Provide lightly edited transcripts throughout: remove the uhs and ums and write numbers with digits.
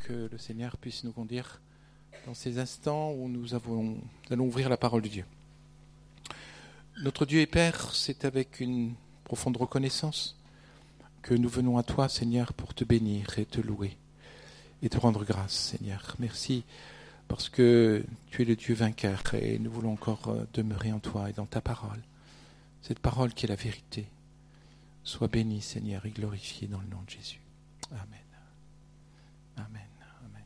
que le Seigneur puisse nous conduire dans ces instants où nous allons ouvrir la parole de Dieu. Notre Dieu et Père, c'est avec une profonde reconnaissance que nous venons à toi, Seigneur, pour te bénir et te louer et te rendre grâce, Seigneur. Merci parce que tu es le Dieu vainqueur et nous voulons encore demeurer en toi et dans ta parole. Cette parole qui est la vérité. Sois béni, Seigneur, et glorifié dans le nom de Jésus. Amen. Amen. Amen.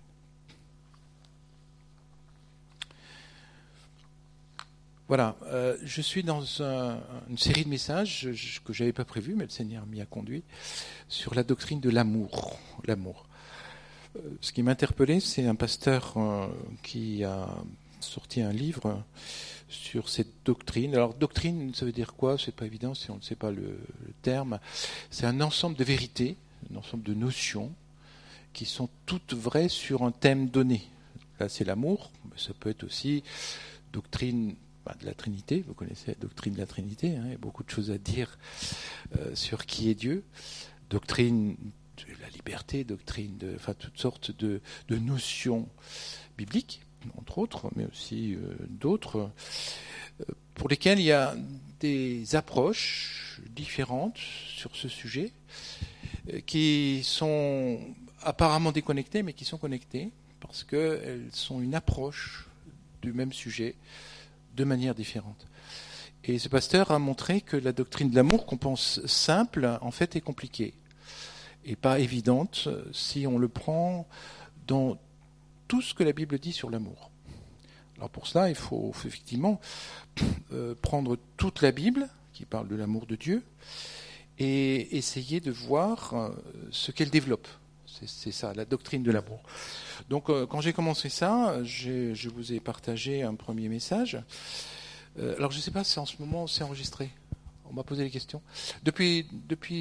Voilà, je suis dans une série de messages que je n'avais pas prévu, mais le Seigneur m'y a conduit, sur la doctrine de l'amour. L'amour. Ce qui m'a interpellé, c'est un pasteur qui a sorti un livre sur cette doctrine. Alors, doctrine, ça veut dire quoi ? C'est pas évident si on ne sait pas le terme. C'est un ensemble de vérités, un ensemble de notions qui sont toutes vraies sur un thème donné. Là, c'est l'amour, mais ça peut être aussi doctrine de la Trinité. Vous connaissez la doctrine de la Trinité, hein, il y a beaucoup de choses à dire sur qui est Dieu. Doctrine de la liberté, doctrine de, toutes sortes de notions bibliques, entre autres, mais aussi d'autres, pour lesquelles il y a des approches différentes sur ce sujet, qui sont apparemment déconnectées, mais qui sont connectées, parce qu'elles sont une approche du même sujet de manière différente. Et ce pasteur a montré que la doctrine de l'amour, qu'on pense simple, en fait est compliquée, et pas évidente si on le prend dans tout ce que la Bible dit sur l'amour. Alors pour cela, il faut effectivement prendre toute la Bible, qui parle de l'amour de Dieu, et essayer de voir ce qu'elle développe. C'est ça, la doctrine de l'amour. Donc quand j'ai commencé ça, je vous ai partagé un premier message. Alors je ne sais pas si en ce moment c'est enregistré. On m'a posé les questions. Depuis juillet ?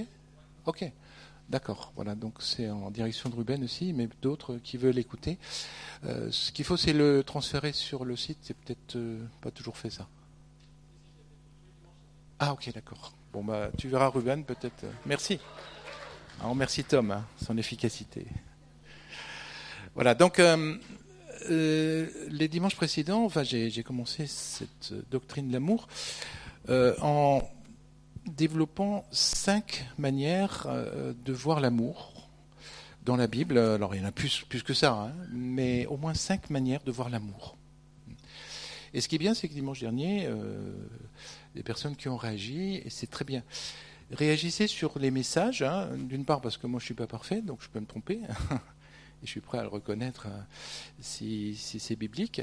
Ok. D'accord, voilà, donc c'est en direction de Ruben aussi, mais d'autres qui veulent écouter. Ce qu'il faut, c'est le transférer sur le site, c'est peut-être pas toujours fait ça. Ah ok, d'accord. Bon, tu verras Ruben, peut-être. Merci. On remercie Tom, son efficacité. Voilà, donc les dimanches précédents, j'ai commencé cette doctrine de l'amour en développant 5 manières de voir l'amour dans la Bible. Alors il y en a plus que ça, hein, mais au moins 5 manières de voir l'amour. Et ce qui est bien, c'est que dimanche dernier, les personnes qui ont réagi, et c'est très bien, réagissez sur les messages, hein, d'une part parce que moi je ne suis pas parfait, donc je peux me tromper, et je suis prêt à le reconnaître si c'est biblique.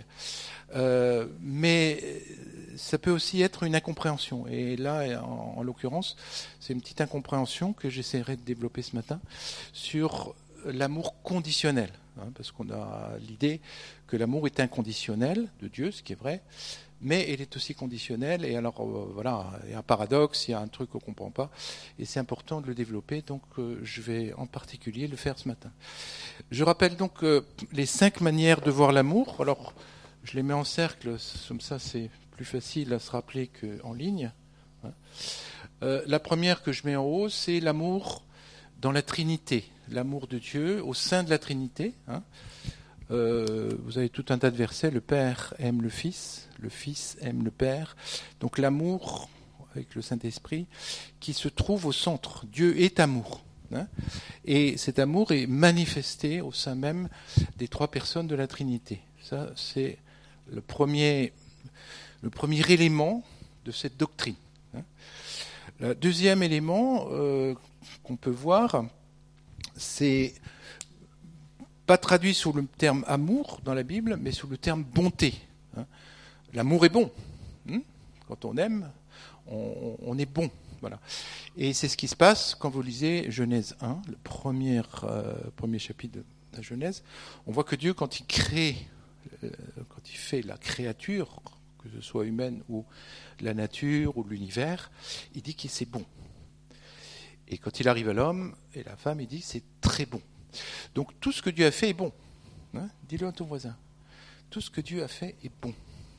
Mais ça peut aussi être une incompréhension. Et là, en l'occurrence, c'est une petite incompréhension que j'essaierai de développer ce matin sur l'amour conditionnel. Hein, parce qu'on a l'idée que l'amour est inconditionnel de Dieu, ce qui est vrai, mais il est aussi conditionnel. Et alors, voilà, il y a un paradoxe, il y a un truc qu'on ne comprend pas. Et c'est important de le développer. Donc, je vais en particulier le faire ce matin. Je rappelle donc les 5 manières de voir l'amour. Alors, je les mets en cercle, comme ça c'est plus facile à se rappeler qu'en ligne. La première que je mets en haut, c'est l'amour dans la Trinité, l'amour de Dieu au sein de la Trinité. Vous avez tout un tas de versets, le Père aime le Fils aime le Père. Donc l'amour avec le Saint-Esprit qui se trouve au centre. Dieu est amour. Et cet amour est manifesté au sein même des 3 personnes de la Trinité. Ça, c'est le premier élément de cette doctrine. Le deuxième élément qu'on peut voir, c'est pas traduit sous le terme amour dans la Bible, mais sous le terme bonté. L'amour est bon. Quand on aime, on est bon. Voilà. Et c'est ce qui se passe quand vous lisez Genèse 1, le premier chapitre de la Genèse. On voit que Dieu, quand il crée, quand il fait la créature, que ce soit humaine ou la nature ou l'univers, il dit que c'est bon. Et quand il arrive à l'homme et la femme, il dit que c'est très bon. Donc tout ce que Dieu a fait est bon. Dis-le à ton voisin. Tout ce que Dieu a fait est bon.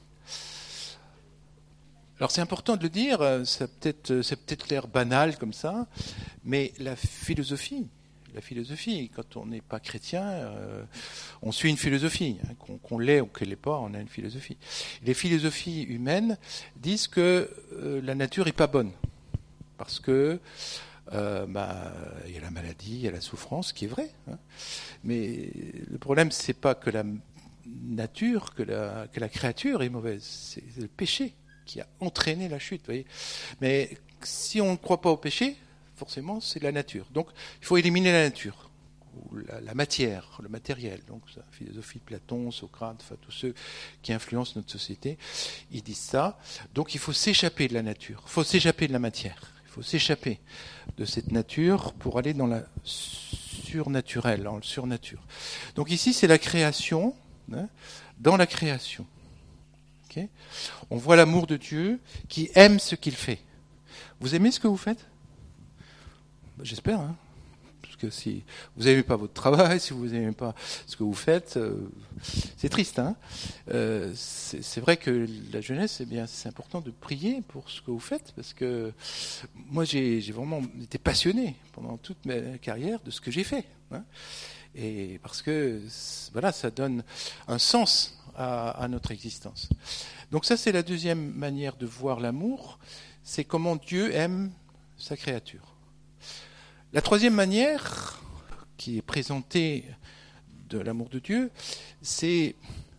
Alors c'est important de le dire, c'est peut-être l'air banal comme ça, mais la philosophie, la philosophie. Quand on n'est pas chrétien, on suit une philosophie. Qu'on l'ait ou qu'elle l'ait pas, on a une philosophie. Les philosophies humaines disent que la nature est pas bonne. Parce que il y a la maladie, il y a la souffrance, qui est vrai. Mais le problème, c'est pas que la nature, que la créature est mauvaise. C'est le péché qui a entraîné la chute. Vous voyez. Mais si on ne croit pas au péché, forcément, c'est la nature. Donc, il faut éliminer la nature, ou la matière, le matériel. Donc, la philosophie de Platon, Socrate, enfin, tous ceux qui influencent notre société, ils disent ça. Donc, il faut s'échapper de la nature, il faut s'échapper de la matière, il faut s'échapper de cette nature pour aller dans la surnaturelle, dans le surnature. Donc, ici, c'est la création, dans la création. Okay. On voit l'amour de Dieu qui aime ce qu'il fait. Vous aimez ce que vous faites ? J'espère, hein. Parce que si vous n'aimez pas votre travail, si vous n'aimez pas ce que vous faites, c'est triste. Hein. C'est vrai que la jeunesse, c'est important de prier pour ce que vous faites, parce que moi, j'ai vraiment été passionné pendant toute ma carrière de ce que j'ai fait. Hein. Et parce que voilà, ça donne un sens à notre existence. Donc ça, c'est la deuxième manière de voir l'amour, c'est comment Dieu aime sa créature. La troisième manière qui est présentée de l'amour de Dieu, c'est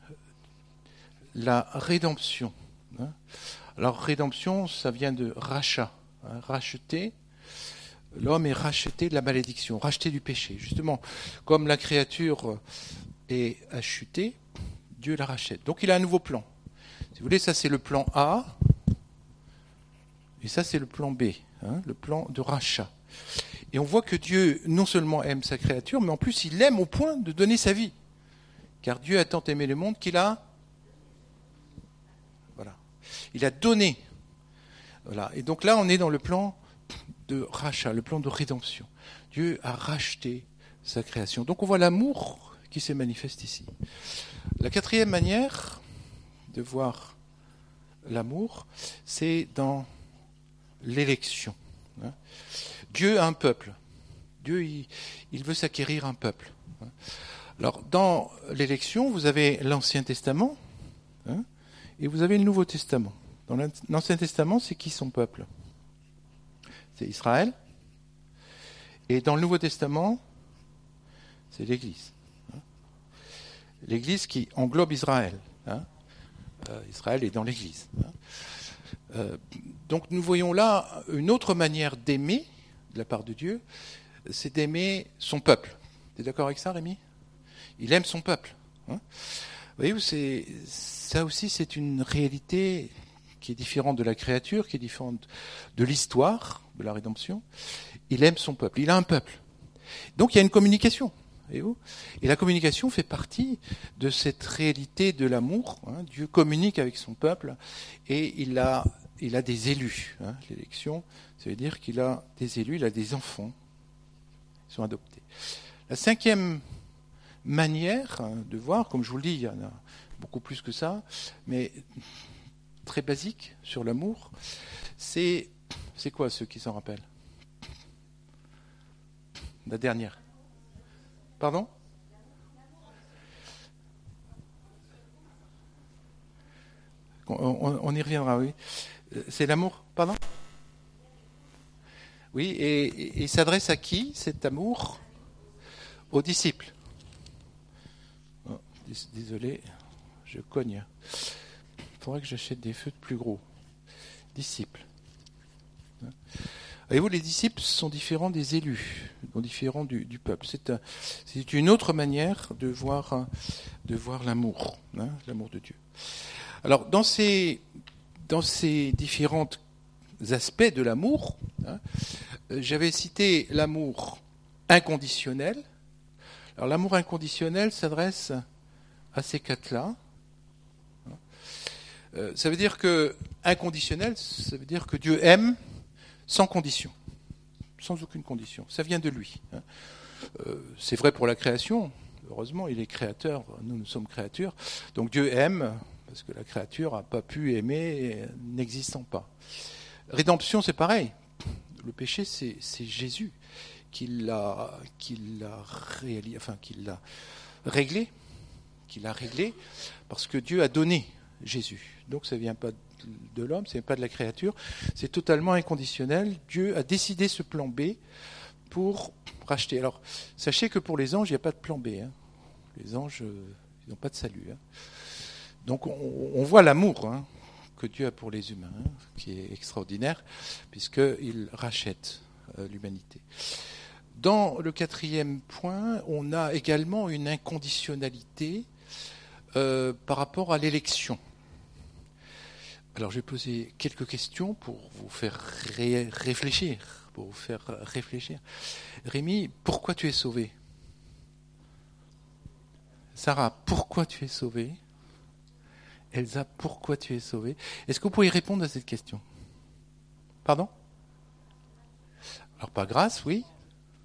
la rédemption. Alors rédemption, ça vient de rachat, racheter. L'homme est racheté de la malédiction, racheté du péché. Justement, comme la créature est chutée, Dieu la rachète. Donc il a un nouveau plan. Si vous voulez, ça c'est le plan A, et ça c'est le plan B, le plan de rachat. Et on voit que Dieu non seulement aime sa créature, mais en plus il l'aime au point de donner sa vie. Car Dieu a tant aimé le monde qu'il a... Voilà. Il a donné. Voilà. Et donc là, on est dans le plan de rachat, le plan de rédemption. Dieu a racheté sa création. Donc on voit l'amour qui se manifeste ici. La quatrième manière de voir l'amour, c'est dans l'élection. Dieu a un peuple. Dieu, il veut s'acquérir un peuple. Alors, dans l'élection, vous avez l'Ancien Testament et vous avez le Nouveau Testament. Dans l'Ancien Testament, c'est qui son peuple ? C'est Israël. Et dans le Nouveau Testament, c'est l'Église. L'Église qui englobe Israël. Israël est dans l'Église. Donc nous voyons là une autre manière d'aimer de la part de Dieu, c'est d'aimer son peuple. Tu es d'accord avec ça, Rémi ? Il aime son peuple. Vous voyez, ça aussi c'est une réalité qui est différente de la créature, qui est différente de l'histoire de la rédemption. Il aime son peuple, il a un peuple. Donc il y a une communication. Et la communication fait partie de cette réalité de l'amour. Dieu communique avec son peuple et il a des élus. L'élection, ça veut dire qu'il a des élus, il a des enfants qui sont adoptés. La cinquième manière de voir, comme je vous le dis, il y en a beaucoup plus que ça, mais très basique sur l'amour, c'est quoi ceux qui s'en rappellent ? La dernière. Pardon ? On y reviendra, oui. C'est l'amour, pardon ? Oui, et il s'adresse à qui, cet amour ? Aux disciples. Oh, désolé, je cogne. Il faudrait que j'achète des feutres plus gros. Disciples. Voyez-vous, les disciples sont différents des élus, sont différents du peuple. C'est une autre manière de voir l'amour, l'amour de Dieu. Alors, dans ces différents aspects de l'amour, j'avais cité l'amour inconditionnel. Alors, l'amour inconditionnel s'adresse à ces quatre-là. Ça veut dire que inconditionnel, ça veut dire que Dieu aime sans condition, sans aucune condition. Ça vient de lui. C'est vrai pour la création. Heureusement, il est créateur, nous sommes créatures. Donc Dieu aime, parce que la créature n'a pas pu aimer n'existant pas. Rédemption, c'est pareil. Le péché, c'est Jésus qu'il l'a réglé, parce que Dieu a donné Jésus. Donc ça ne vient pas de l'homme, ça ne vient pas de la créature, c'est totalement inconditionnel. Dieu a décidé ce plan B pour racheter. Alors, sachez que pour les anges, il n'y a pas de plan B. Hein. Les anges, ils n'ont pas de salut. Hein. Donc on voit l'amour que Dieu a pour les humains, qui est extraordinaire, puisqu'il rachète l'humanité. Dans le 4e point, on a également une inconditionnalité par rapport à l'élection. Alors je vais poser quelques questions pour vous faire réfléchir. Rémi, pourquoi tu es sauvé ? Sarah, pourquoi tu es sauvée ? Elsa, pourquoi tu es sauvée ? Est-ce que vous pouvez répondre à cette question ? Pardon ? Alors par grâce, oui. Pardon ?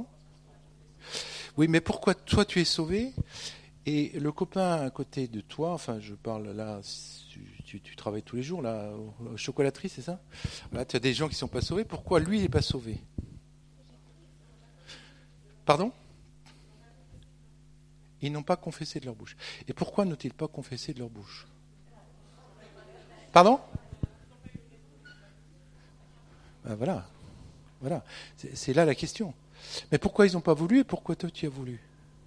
Oui, mais pourquoi toi tu es sauvé ? Et le copain à côté de toi, enfin je parle là, tu travailles tous les jours là, aux chocolateries, c'est ça ? Là, tu as des gens qui ne sont pas sauvés, pourquoi lui il n'est pas sauvé ? Pardon ? Ils n'ont pas confessé de leur bouche. Et pourquoi n'ont-ils pas confessé de leur bouche ? Pardon ? Ben voilà. C'est là la question. Mais pourquoi ils n'ont pas voulu et pourquoi toi tu as voulu ?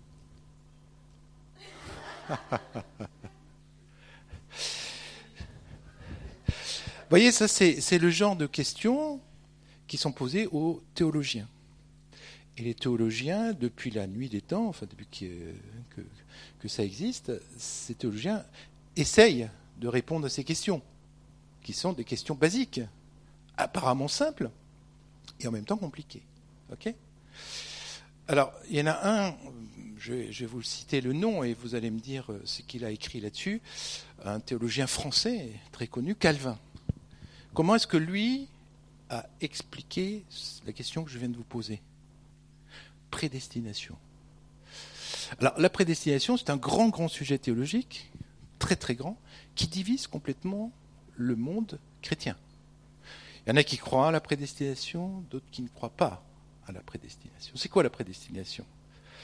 Vous voyez, ça c'est le genre de questions qui sont posées aux théologiens. Et les théologiens, depuis la nuit des temps, enfin depuis que ça existe, ces théologiens essayent de répondre à ces questions, qui sont des questions basiques, apparemment simples, et en même temps compliquées. Ok ? Alors, il y en a un, je vais vous citer le nom, et vous allez me dire ce qu'il a écrit là-dessus, un théologien français très connu, Calvin. Comment est-ce que lui a expliqué la question que je viens de vous poser ? Prédestination. Alors, la prédestination, c'est un grand sujet théologique, très très grand, qui divise complètement le monde chrétien. Il y en a qui croient à la prédestination, d'autres qui ne croient pas à la prédestination. C'est quoi la prédestination, Charles ?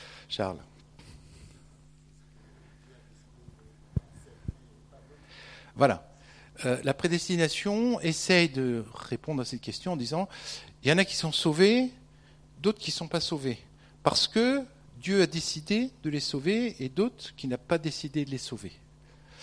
Voilà. La prédestination essaye de répondre à cette question en disant il y en a qui sont sauvés, d'autres qui ne sont pas sauvés. Parce que Dieu a décidé de les sauver et d'autres qui n'ont pas décidé de les sauver. Pardon ?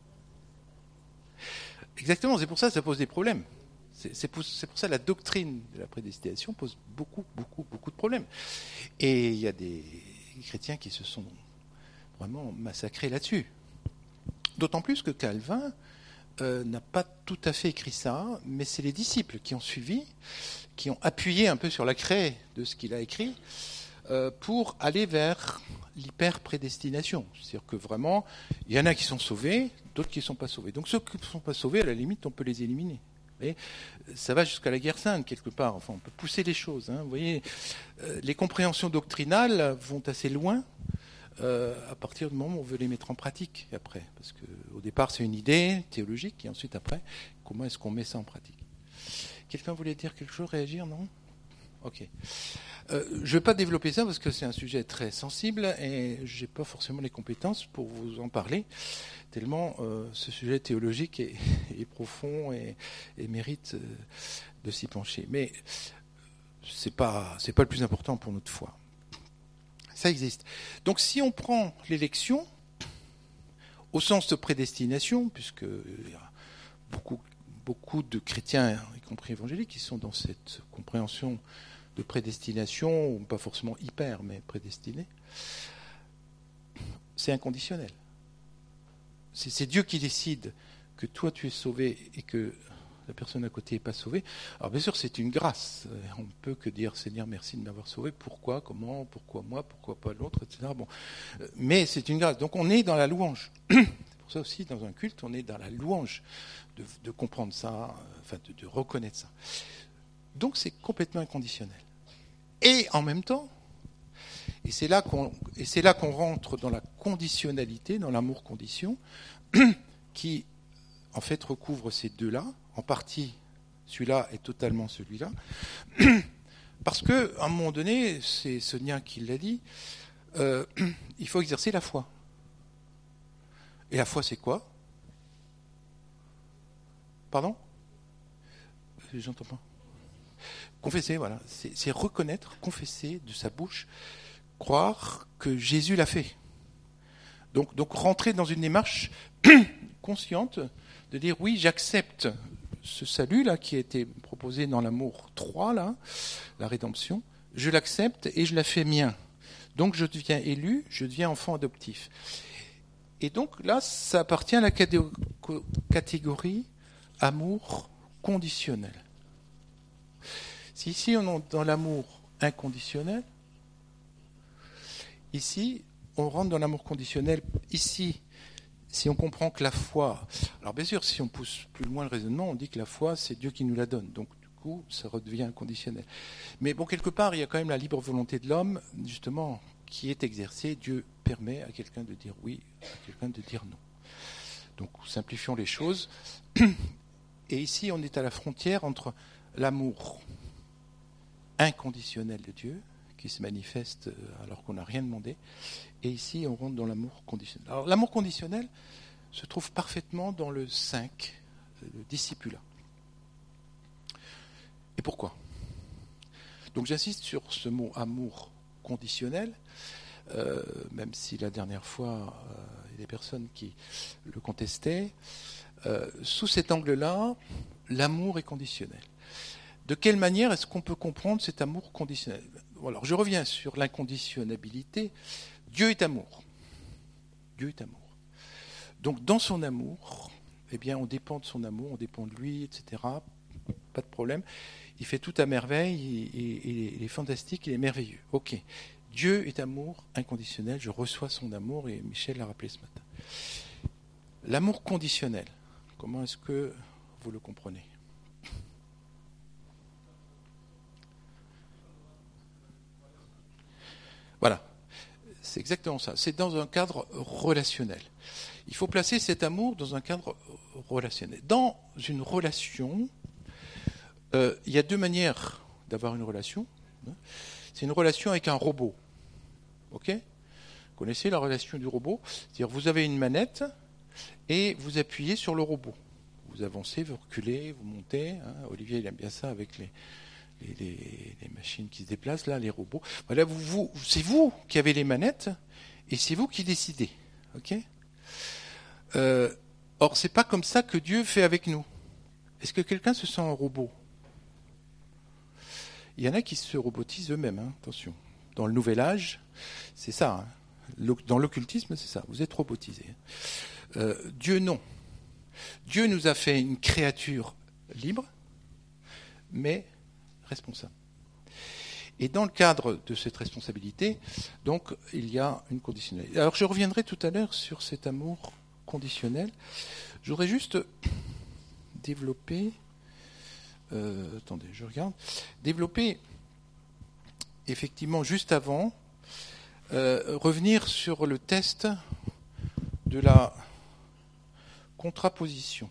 Exactement, c'est pour ça que ça pose des problèmes. C'est pour ça que la doctrine de la prédestination pose beaucoup de problèmes. Et il y a des chrétiens qui se sont vraiment massacrés là-dessus. D'autant plus que Calvin n'a pas tout à fait écrit ça, mais c'est les disciples qui ont suivi, qui ont appuyé un peu sur la craie de ce qu'il a écrit, pour aller vers l'hyper-prédestination. C'est-à-dire que vraiment, il y en a qui sont sauvés, d'autres qui ne sont pas sauvés. Donc ceux qui ne sont pas sauvés, à la limite, on peut les éliminer. Vous voyez, ça va jusqu'à la guerre sainte, quelque part. Enfin, on peut pousser les choses. Vous voyez, les compréhensions doctrinales vont assez loin à partir du moment où on veut les mettre en pratique après. Parce qu'au départ, c'est une idée théologique, et ensuite, après, comment est-ce qu'on met ça en pratique ? Quelqu'un voulait dire quelque chose, réagir, non ? Ok. Je ne vais pas développer ça parce que c'est un sujet très sensible et je n'ai pas forcément les compétences pour vous en parler, tellement ce sujet théologique est profond et mérite de s'y pencher. Mais ce n'est pas le plus important pour notre foi. Ça existe. Donc si on prend l'élection au sens de prédestination, puisque il y a beaucoup de chrétiens, y compris évangéliques, qui sont dans cette compréhension de prédestination, ou pas forcément hyper, mais prédestiné, c'est inconditionnel. C'est Dieu qui décide que toi tu es sauvé et que la personne à côté n'est pas sauvée. Alors bien sûr c'est une grâce, on ne peut que dire Seigneur merci de m'avoir sauvé, pourquoi, comment, pourquoi moi, pourquoi pas l'autre, etc. Bon. Mais c'est une grâce, donc on est dans la louange. C'est pour ça aussi dans un culte on est dans la louange de comprendre ça, enfin de reconnaître ça. Donc c'est complètement inconditionnel. Et en même temps, et c'est là qu'on rentre dans la conditionnalité, dans l'amour-condition, qui en fait recouvre ces deux-là, en partie celui-là et totalement celui-là. Parce que, à un moment donné, c'est Sonia qui l'a dit, il faut exercer la foi. Et la foi, c'est quoi? Pardon? J'entends pas. Confesser, voilà. C'est reconnaître, confesser de sa bouche, croire que Jésus l'a fait. Donc rentrer dans une démarche consciente de dire oui, j'accepte ce salut là qui a été proposé dans l'amour 3 là, la rédemption, je l'accepte et je la fais mien. Donc je deviens élu, je deviens enfant adoptif. Et donc là, ça appartient à la catégorie amour conditionnel. Si ici on est dans l'amour inconditionnel, ici on rentre dans l'amour conditionnel. Ici, si on comprend que la foi... Alors bien sûr, si on pousse plus loin le raisonnement, on dit que la foi, c'est Dieu qui nous la donne. Donc du coup, ça redevient inconditionnel. Mais bon, quelque part, il y a quand même la libre volonté de l'homme, justement, qui est exercée. Dieu permet à quelqu'un de dire oui, à quelqu'un de dire non. Donc simplifions les choses. Et ici, on est à la frontière entre l'amour inconditionnel de Dieu, qui se manifeste alors qu'on n'a rien demandé, et ici on rentre dans l'amour conditionnel. Alors l'amour conditionnel se trouve parfaitement dans le 5, le discipulat. Et pourquoi? Donc j'insiste sur ce mot amour conditionnel, même si la dernière fois il y a des personnes qui le contestaient. Sous cet angle-là, l'amour est conditionnel. De quelle manière est-ce qu'on peut comprendre cet amour conditionnel? Alors, je reviens sur l'inconditionnalité. Dieu est amour. Dieu est amour. Donc, dans son amour, eh bien, on dépend de son amour, on dépend de lui, etc. Pas de problème. Il fait tout à merveille, il est fantastique, il est merveilleux. Ok. Dieu est amour inconditionnel, je reçois son amour, et Michel l'a rappelé ce matin. L'amour conditionnel, comment est-ce que vous le comprenez? Voilà, c'est exactement ça. C'est dans un cadre relationnel. Il faut placer cet amour dans un cadre relationnel. Dans une relation, il y a deux manières d'avoir une relation. C'est une relation avec un robot. Ok? Vous connaissez la relation du robot? C'est-à-dire vous avez une manette et vous appuyez sur le robot. Vous avancez, vous reculez, vous montez. Olivier, il aime bien ça avec les machines qui se déplacent, là, les robots. Voilà, c'est vous qui avez les manettes et c'est vous qui décidez. Ok? Or, c'est pas comme ça que Dieu fait avec nous. Est-ce que quelqu'un se sent un robot? Il y en a qui se robotisent eux-mêmes, attention. Dans le nouvel âge, c'est ça. Dans l'occultisme, c'est ça. Vous êtes robotisés. Dieu, non. Dieu nous a fait une créature libre, mais responsable. Et dans le cadre de cette responsabilité, donc, il y a une conditionnalité. Alors, je reviendrai tout à l'heure sur cet amour conditionnel. Je voudrais juste développer... attendez, je regarde. Développer, effectivement, juste avant, revenir sur le test de la contraposition.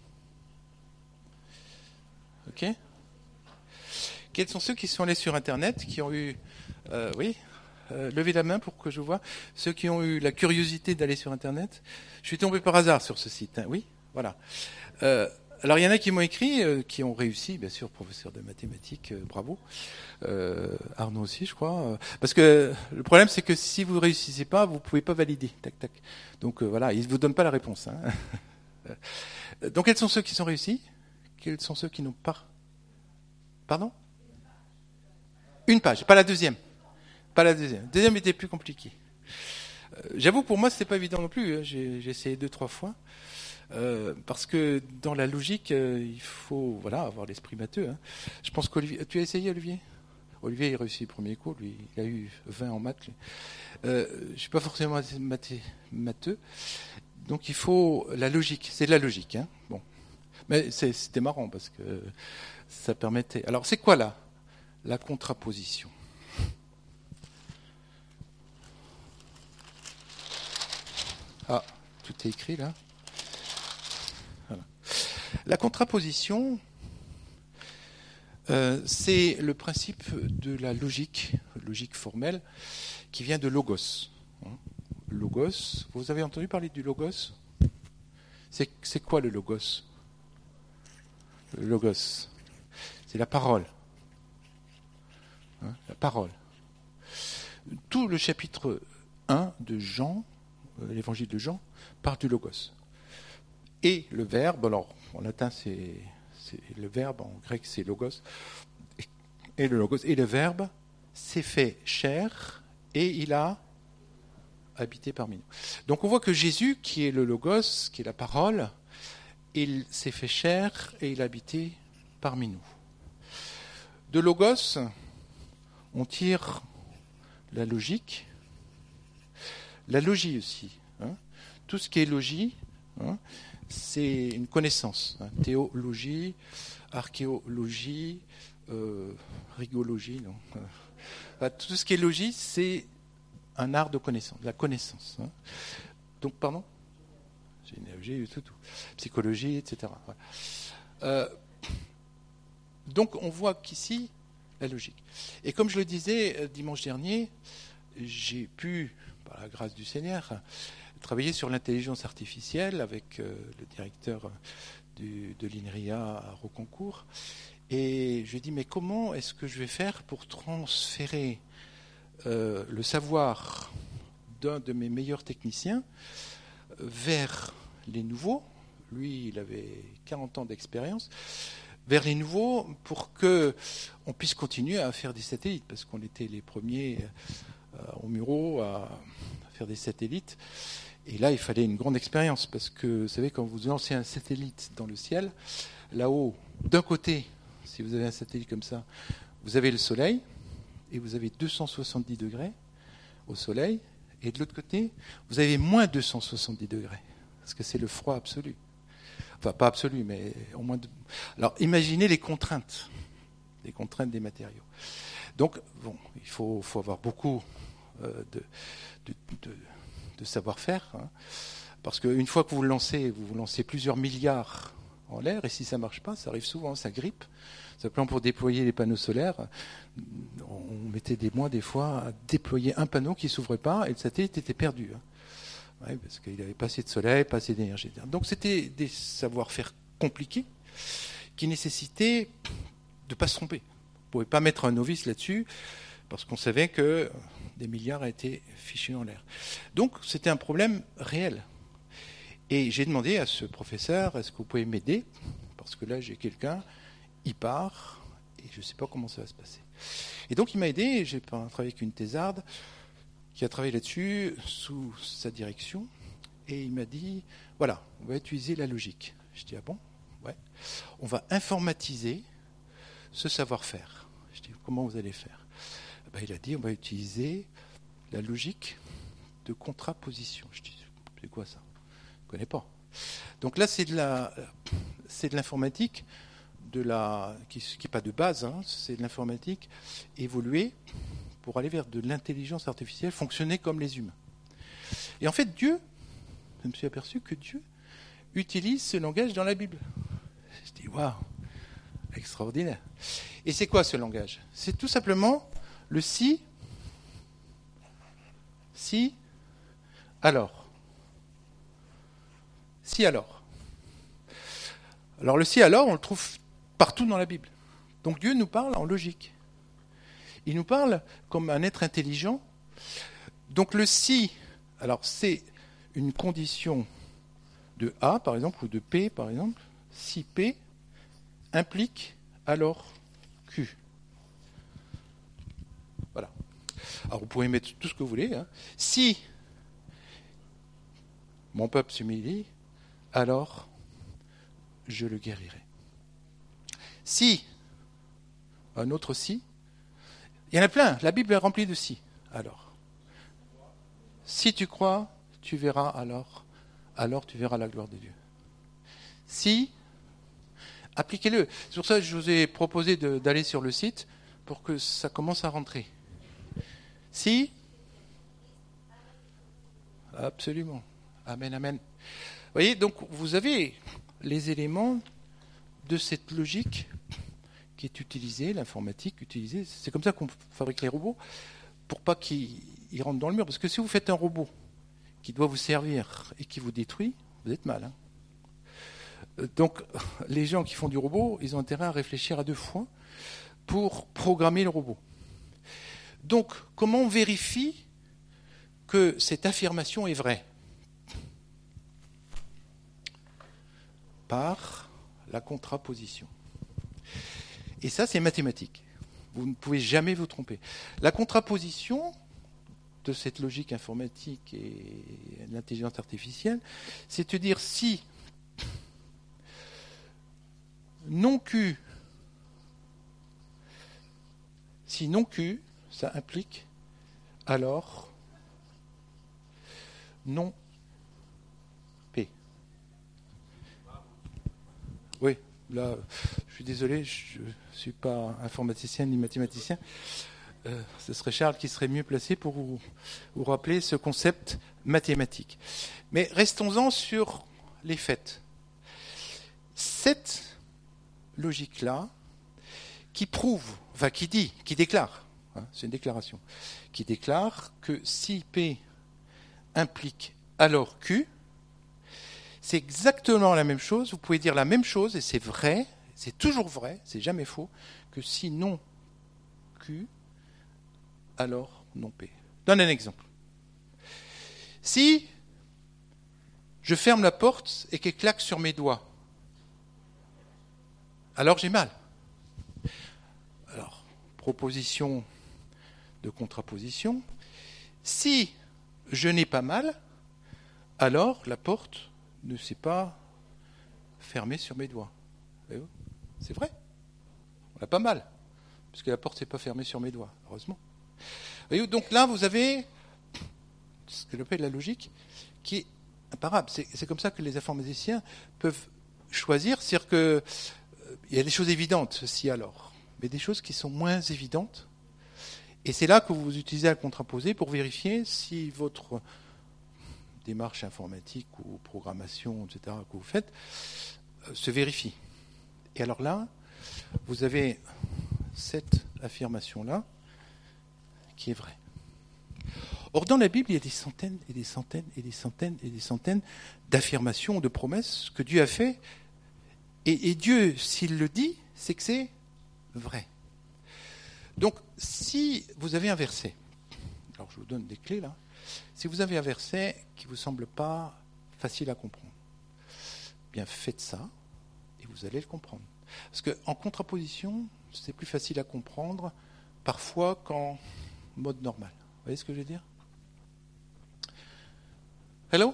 Ok? Quels sont ceux qui sont allés sur Internet, qui ont eu... oui, levez la main pour que je vois. Ceux qui ont eu la curiosité d'aller sur Internet. Je suis tombé par hasard sur ce site. Oui, voilà. Alors, il y en a qui m'ont écrit, qui ont réussi, bien sûr, professeur de mathématiques, bravo. Arnaud aussi, je crois. Parce que le problème, c'est que si vous ne réussissez pas, vous ne pouvez pas valider. Tac, tac. Donc, voilà, ils ne vous donnent pas la réponse. Donc, quels sont ceux qui sont réussis? Quels sont ceux qui n'ont pas? Pardon? Une page, pas la deuxième. Pas la deuxième. La deuxième était plus compliquée. J'avoue, pour moi, c'était pas évident non plus. J'ai essayé 2-3 fois. Parce que dans la logique, il faut avoir l'esprit matheux. Je pense qu'Olivier... Tu as essayé, Olivier? Olivier, il réussit le premier cours. Lui, il a eu 20 en maths. Je ne suis pas forcément matheux. Donc, il faut la logique. C'est de la logique. Bon. Mais c'était marrant parce que ça permettait... Alors, c'est quoi là? La contraposition. Ah, tout est écrit là. Voilà. La contraposition, C'est le principe de la logique formelle, qui vient de logos. Logos, vous avez entendu parler du logos ? C'est quoi le logos ? Le logos, c'est la parole. La parole. Tout le chapitre 1 de Jean, l'évangile de Jean, parle du logos. Et le verbe, alors en latin c'est le verbe, en grec c'est logos, et le logos, et le verbe s'est fait chair et il a habité parmi nous. Donc on voit que Jésus, qui est le logos, qui est la parole, il s'est fait chair et il a habité parmi nous. De logos, on tire la logique, la logie aussi. Tout ce qui est logie, c'est une connaissance. Théologie, archéologie, rigologie, non. Tout ce qui est logie, c'est un art de connaissance, la connaissance. Donc, pardon ? Généalogie, tout. Psychologie, etc. Donc, on voit qu'ici, la logique. Et comme je le disais dimanche dernier, j'ai pu, par la grâce du Seigneur, travailler sur l'intelligence artificielle avec le directeur de l'INRIA à Rocancourt. Et je lui ai dit, mais comment est-ce que je vais faire pour transférer le savoir d'un de mes meilleurs techniciens vers les nouveaux ? Lui, il avait 40 ans d'expérience. Vers les nouveaux, pour qu'on puisse continuer à faire des satellites, parce qu'on était les premiers au Muro à faire des satellites. Et là, il fallait une grande expérience, parce que, vous savez, quand vous lancez un satellite dans le ciel, là-haut, d'un côté, si vous avez un satellite comme ça, vous avez le soleil, et vous avez 270 degrés au soleil, et de l'autre côté, vous avez moins 270 degrés, parce que c'est le froid absolu. Enfin, pas absolu, mais au moins... Alors, imaginez les contraintes des matériaux. Donc, bon, il faut avoir beaucoup de savoir-faire, parce qu'une fois que vous lancez plusieurs milliards en l'air, et si ça ne marche pas, ça arrive souvent, ça grippe. Simplement pour déployer les panneaux solaires, on mettait des mois, des fois, à déployer un panneau qui ne s'ouvrait pas, et le satellite était perdu. Ouais, parce qu'il n'avait pas assez de soleil, pas assez d'énergie. Donc c'était des savoir-faire compliqués qui nécessitaient de ne pas se tromper. On ne pouvait pas mettre un novice là-dessus parce qu'on savait que des milliards étaient fichus en l'air. Donc c'était un problème réel. Et j'ai demandé à ce professeur, est-ce que vous pouvez m'aider ? Parce que là j'ai quelqu'un, il part, et je ne sais pas comment ça va se passer. Et donc il m'a aidé, et j'ai travaillé avec une thésarde, qui a travaillé là-dessus sous sa direction, et il m'a dit, voilà, on va utiliser la logique. Je dis, ah bon ? Ouais. On va informatiser ce savoir-faire. Je dis, comment vous allez faire ? Il a dit, on va utiliser la logique de contraposition. Je dis, c'est quoi ça ? Je ne connais pas. Donc là, c'est de l'informatique, qui n'est pas de base, c'est de l'informatique évoluée, pour aller vers de l'intelligence artificielle, fonctionner comme les humains. Et en fait, je me suis aperçu que Dieu utilise ce langage dans la Bible. Je dis, waouh, extraordinaire. Et c'est quoi ce langage ? C'est tout simplement le si, alors. Si, alors. Alors le si, alors, on le trouve partout dans la Bible. Donc Dieu nous parle en logique. Il nous parle comme un être intelligent. Donc le si, alors c'est une condition de A, par exemple, ou de P, par exemple. Si P implique alors Q. Voilà. Alors vous pouvez mettre tout ce que vous voulez. Si mon peuple s'humilie, alors je le guérirai. Si, un autre si, il y en a plein, la Bible est remplie de si. Alors, si tu crois, tu verras alors tu verras la gloire de Dieu. Si, appliquez-le. C'est pour ça que je vous ai proposé d'aller sur le site pour que ça commence à rentrer. Si, absolument. Amen, amen. Vous voyez, donc vous avez les éléments de cette logique qui est utilisée, l'informatique utilisée. C'est comme ça qu'on fabrique les robots, pour pas qu'ils rentrent dans le mur. Parce que si vous faites un robot qui doit vous servir et qui vous détruit, vous êtes mal. Donc, les gens qui font du robot, ils ont intérêt à réfléchir à 2 fois pour programmer le robot. Donc, comment on vérifie que cette affirmation est vraie? Par la contraposition. Et ça, c'est mathématique. Vous ne pouvez jamais vous tromper. La contraposition de cette logique informatique et l'intelligence artificielle, c'est de dire si non Q, ça implique alors non P. Oui, là, je suis désolé, je ne suis pas informaticien ni mathématicien. Ce serait Charles qui serait mieux placé pour vous rappeler ce concept mathématique. Mais restons-en sur les faits. Cette logique-là, qui prouve, enfin qui déclare, c'est une déclaration, qui déclare que si P implique alors Q, c'est exactement la même chose, vous pouvez dire la même chose, et c'est vrai, c'est toujours vrai, c'est jamais faux, que si non Q, alors non P. Je donne un exemple. Si je ferme la porte et qu'elle claque sur mes doigts, alors j'ai mal. Alors, proposition de contraposition. Si je n'ai pas mal, alors la porte ne s'est pas fermée sur mes doigts. C'est vrai. On n'a pas mal, puisque la porte ne s'est pas fermée sur mes doigts, heureusement. Donc là, vous avez ce que j'appelle la logique qui est imparable. C'est comme ça que les informaticiens peuvent choisir. C'est-à-dire qu'il y a des choses évidentes, si alors, mais des choses qui sont moins évidentes. Et c'est là que vous utilisez la contraposé pour vérifier si votre démarche informatique ou programmation, etc., que vous faites, se vérifie. Et alors là, vous avez cette affirmation-là qui est vraie. Or, dans la Bible, il y a des centaines et des centaines et des centaines et des centaines d'affirmations, de promesses que Dieu a fait. Et Dieu, s'il le dit, c'est que c'est vrai. Donc, si vous avez un verset, alors je vous donne des clés là, si vous avez un verset qui ne vous semble pas facile à comprendre, bien faites ça et vous allez le comprendre. Parce qu'en contraposition, c'est plus facile à comprendre parfois qu'en mode normal. Vous voyez ce que je veux dire? Hello?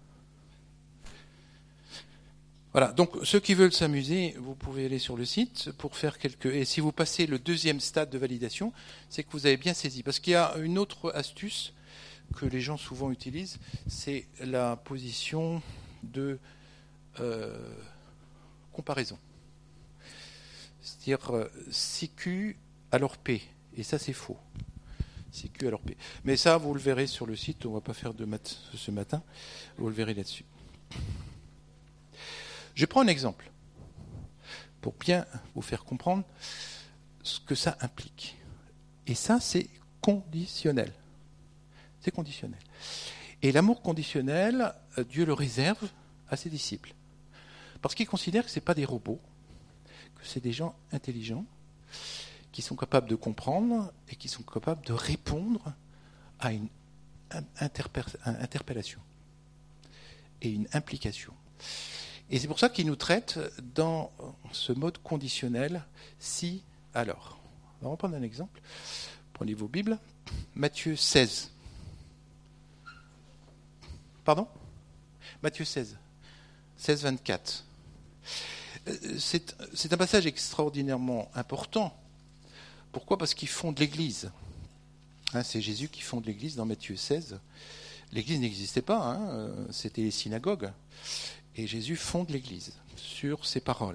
Voilà, donc ceux qui veulent s'amuser, vous pouvez aller sur le site pour faire quelques... Et si vous passez le 2e stade de validation, c'est que vous avez bien saisi. Parce qu'il y a une autre astuce que les gens souvent utilisent, c'est la position de comparaison. C'est-à-dire si Q alors P. Et ça, c'est faux. Si Q alors P. Mais ça, vous le verrez sur le site, on ne va pas faire de maths ce matin, vous le verrez là-dessus. Je prends un exemple pour bien vous faire comprendre ce que ça implique. Et ça, c'est conditionnel. C'est conditionnel. Et l'amour conditionnel, Dieu le réserve à ses disciples. Parce qu'il considère que ce n'est pas des robots, que c'est des gens intelligents, qui sont capables de comprendre et qui sont capables de répondre à une interpellation et une implication. Et c'est pour ça qu'il nous traite dans ce mode conditionnel, si, alors. On va reprendre un exemple. Prenez vos Bibles. Matthieu 16. Pardon ? Matthieu 16. 16, 24. C'est un passage extraordinairement important. Pourquoi ? Parce qu'il fonde l'Église. C'est Jésus qui fonde l'Église dans Matthieu 16. L'Église n'existait pas, c'était les synagogues. Et Jésus fonde l'Église sur ces paroles.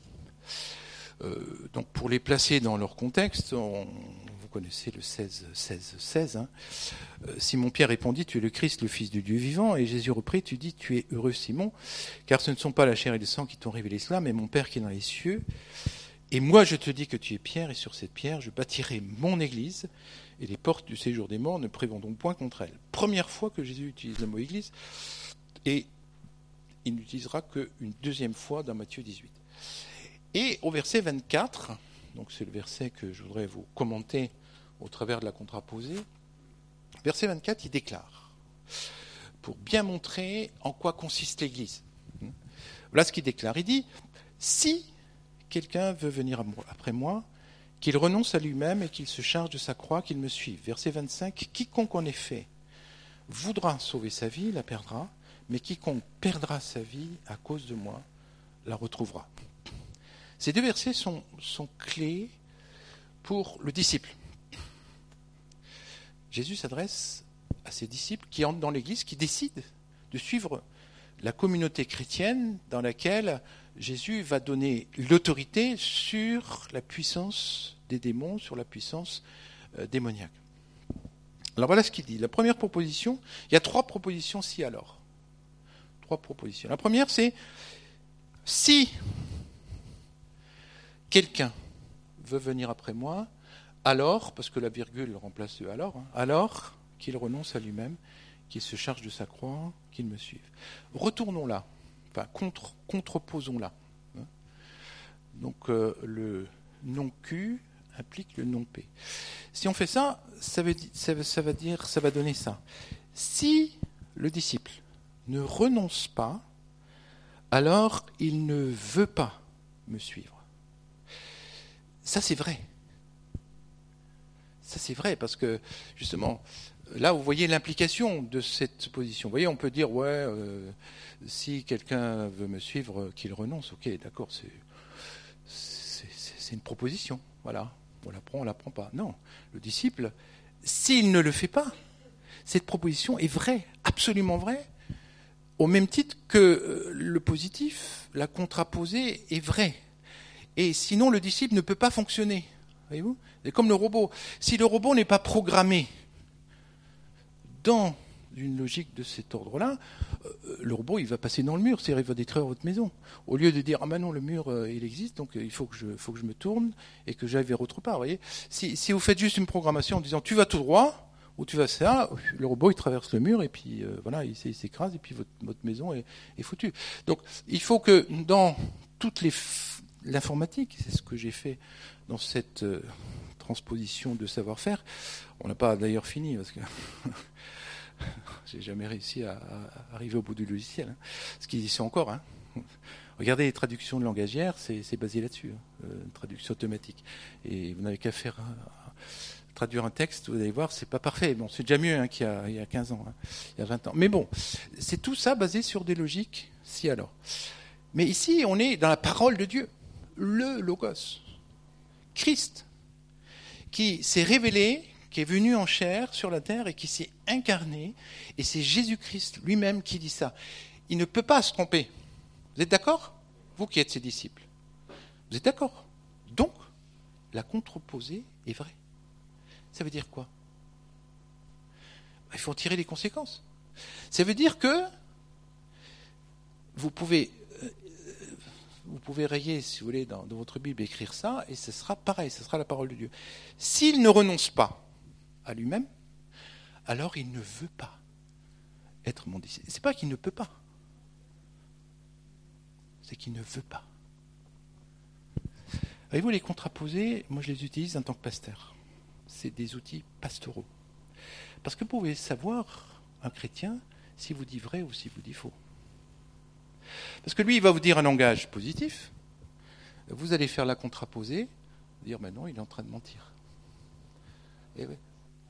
Donc pour les placer dans leur contexte, vous connaissez le 16. Simon-Pierre répondit, tu es le Christ, le Fils du Dieu vivant. Et Jésus reprit, tu dis, tu es heureux Simon, car ce ne sont pas la chair et le sang qui t'ont révélé cela, mais mon Père qui est dans les cieux. Et moi, je te dis que tu es Pierre, et sur cette pierre, je bâtirai mon église, et les portes du séjour des morts ne prévendront point contre elle. Première fois que Jésus utilise le mot église, et il n'utilisera qu'une deuxième fois dans Matthieu 18. Et au verset 24, donc c'est le verset que je voudrais vous commenter au travers de la contraposée, verset 24, il déclare, pour bien montrer en quoi consiste l'Église. Voilà ce qu'il déclare. Il dit, si quelqu'un veut venir après moi, qu'il renonce à lui-même et qu'il se charge de sa croix, qu'il me suive. Verset 25, quiconque en effet voudra sauver sa vie, la perdra, mais quiconque perdra sa vie à cause de moi, la retrouvera. Ces deux versets sont clés pour le disciple. Jésus s'adresse à ses disciples qui entrent dans l'Église, qui décident de suivre la communauté chrétienne dans laquelle Jésus va donner l'autorité sur la puissance des démons, sur la puissance démoniaque. Alors voilà ce qu'il dit. La première proposition, il y a 3 propositions si alors. 3 propositions. La première, c'est si quelqu'un veut venir après moi, alors, parce que la virgule remplace le alors, alors qu'il renonce à lui-même, qu'il se charge de sa croix, qu'il me suive. Retournons là, enfin contreposons là. Donc le non-Q implique le non-P. Si on fait ça, ça va donner ça. Si le disciple ne renonce pas, alors il ne veut pas me suivre. Ça c'est vrai. Ça c'est vrai parce que justement, là vous voyez l'implication de cette position. Vous voyez, on peut dire si quelqu'un veut me suivre, qu'il renonce. Ok, d'accord, c'est une proposition. Voilà, on l'apprend pas. Non, le disciple, s'il ne le fait pas, cette proposition est vraie, absolument vraie, au même titre que le positif, la contraposée est vraie. Et sinon, le disciple ne peut pas fonctionner. Voyez-vous ? C'est comme le robot. Si le robot n'est pas programmé dans une logique de cet ordre-là, le robot, il va passer dans le mur, c'est-à-dire il va détruire votre maison. Au lieu de dire, ah ben non, le mur, il existe, donc il faut que je me tourne et que j'aille vers autre part. Voyez ? Si vous faites juste une programmation en disant, tu vas tout droit, ou tu vas ça, le robot, il traverse le mur, et puis voilà, il s'écrase, et puis votre maison est foutue. Donc, il faut que dans toute l'informatique, c'est ce que j'ai fait dans cette transposition de savoir-faire. On n'a pas d'ailleurs fini, parce que j'ai jamais réussi à arriver au bout du logiciel. Hein. Ce qui sont encore. Hein. Regardez les traductions de langagières, c'est basé là-dessus, une traduction automatique. Et vous n'avez qu'à faire traduire un texte, vous allez voir, c'est pas parfait. Bon, c'est déjà mieux qu'il y a 15 ans, il y a 20 ans. Mais bon, c'est tout ça basé sur des logiques, si alors. Mais ici, on est dans la parole de Dieu, le Logos, Christ, qui s'est révélé, qui est venu en chair sur la terre et qui s'est incarné. Et c'est Jésus-Christ lui-même qui dit ça. Il ne peut pas se tromper. Vous êtes d'accord ? Vous qui êtes ses disciples. Vous êtes d'accord ? Donc, la contreposée est vraie. Ça veut dire quoi ? Il faut en tirer les conséquences. Ça veut dire que vous pouvez rayer, si vous voulez, dans votre Bible, écrire ça, et ce sera pareil, ce sera la parole de Dieu. S'il ne renonce pas à lui-même, alors il ne veut pas être mon disciple. C'est pas qu'il ne peut pas, c'est qu'il ne veut pas. Voyez-vous, les contraposés, moi je les utilise en tant que pasteur. C'est des outils pastoraux. Parce que vous pouvez savoir, un chrétien, s'il vous dit vrai ou s'il vous dit faux. Parce que lui, il va vous dire un langage positif, vous allez faire la contraposée, dire, ben non, il est en train de mentir. Et oui.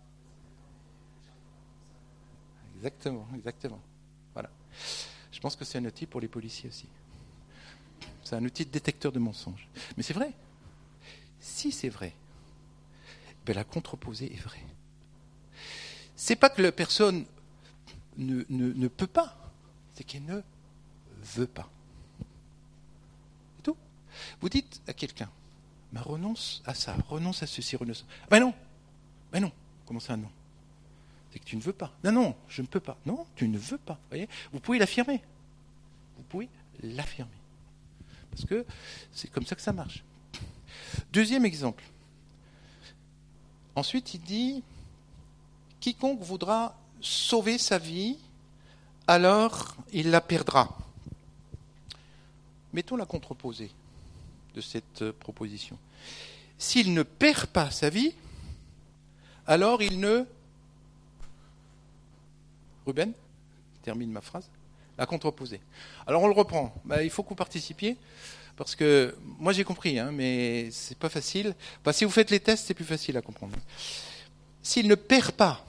Exactement. Voilà. Je pense que c'est un outil pour les policiers aussi. C'est un outil de détecteur de mensonges. Mais c'est vrai. Si c'est vrai, ben la contreposée est vraie. C'est pas que la personne ne peut pas, c'est qu'elle ne veut pas. C'est tout. Vous dites à quelqu'un, renonce à ça, renonce à ceci, renonce. Ben non. Comment ça, non ? C'est que tu ne veux pas. Non, je ne peux pas. Non, tu ne veux pas. Voyez ? Vous pouvez l'affirmer. Parce que c'est comme ça que ça marche. Deuxième exemple. Ensuite, il dit, quiconque voudra sauver sa vie, alors il la perdra. Mettons la contreposée de cette proposition. S'il ne perd pas sa vie, alors il ne... Ruben, termine ma phrase. La contreposée. Alors on le reprend. Il faut que vous participiez, parce que moi j'ai compris, mais c'est pas facile. Si vous faites les tests, c'est plus facile à comprendre. S'il ne perd pas,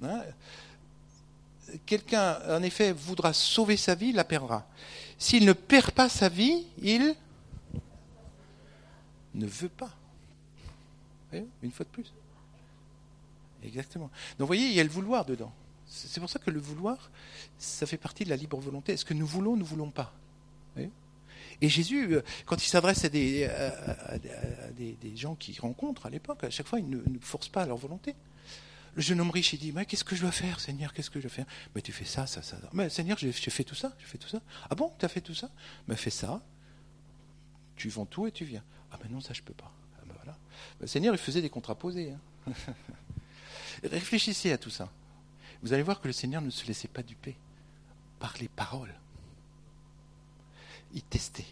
quelqu'un en effet voudra sauver sa vie, il la perdra. S'il ne perd pas sa vie, il ne veut pas. Vous voyez, une fois de plus. Exactement. Donc vous voyez, il y a le vouloir dedans. C'est pour ça que le vouloir, ça fait partie de la libre volonté. Est-ce que nous voulons pas? Et Jésus, quand il s'adresse à des gens qu'il rencontre à l'époque, à chaque fois, il ne force pas leur volonté. Le jeune homme riche, il dit, mais qu'est-ce que je dois faire, Seigneur? Qu'est-ce que je dois faire? Mais tu fais ça. Mais Seigneur, j'ai fait tout ça, Ah bon, tu as fait tout ça? Mais fais ça, tu vends tout et tu viens. Ah ben non, ça je peux pas. Ah ben voilà. Le Seigneur, il faisait des contraposés. Réfléchissez à tout ça. Vous allez voir que le Seigneur ne se laissait pas duper par les paroles. Il testait.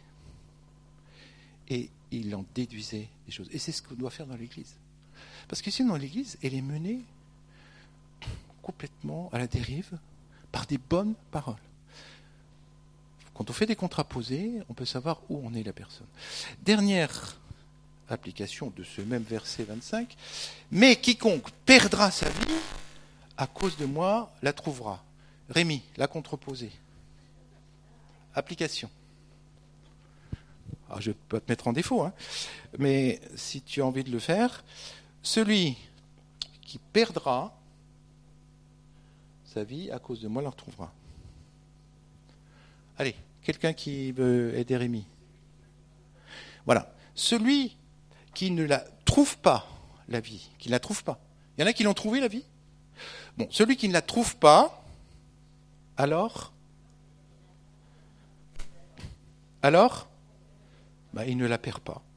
Et il en déduisait des choses. Et c'est ce qu'on doit faire dans l'Église. Parce que sinon, l'Église, elle est menée complètement à la dérive par des bonnes paroles. Quand on fait des contraposés, on peut savoir où en est la personne. Dernière application de ce même verset 25. Mais quiconque perdra sa vie, à cause de moi, la trouvera. Rémi, la contreposée. Application. Alors, je peux te mettre en défaut, mais si tu as envie de le faire, celui qui perdra sa vie à cause de moi la retrouvera. Allez, quelqu'un qui veut aider Rémi. Voilà. Celui qui ne la trouve pas, la vie, qui ne la trouve pas. Il y en a qui l'ont trouvé, la vie? Bon, celui qui ne la trouve pas, alors, il ne la perd pas.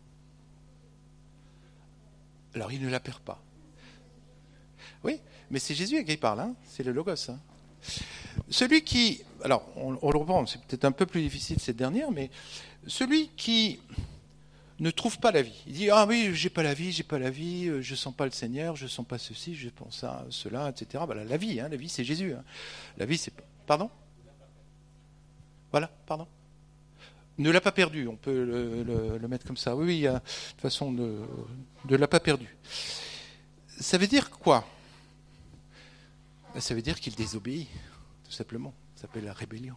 Alors, il ne la perd pas. Oui, mais c'est Jésus qui parle, c'est le Logos. Celui qui, alors, on le reprend, c'est peut-être un peu plus difficile cette dernière, mais celui qui ne trouve pas la vie, il dit, ah oui, j'ai pas la vie, je sens pas le Seigneur, je sens pas ceci, je pense ça, cela, etc. La vie, c'est Jésus. La vie, c'est... Pardon? Voilà, pardon. Ne l'a pas perdu, on peut le mettre comme ça. Oui, il y a une façon de l'a pas perdu. Ça veut dire quoi? Ça veut dire qu'il désobéit, tout simplement. Ça s'appelle la rébellion.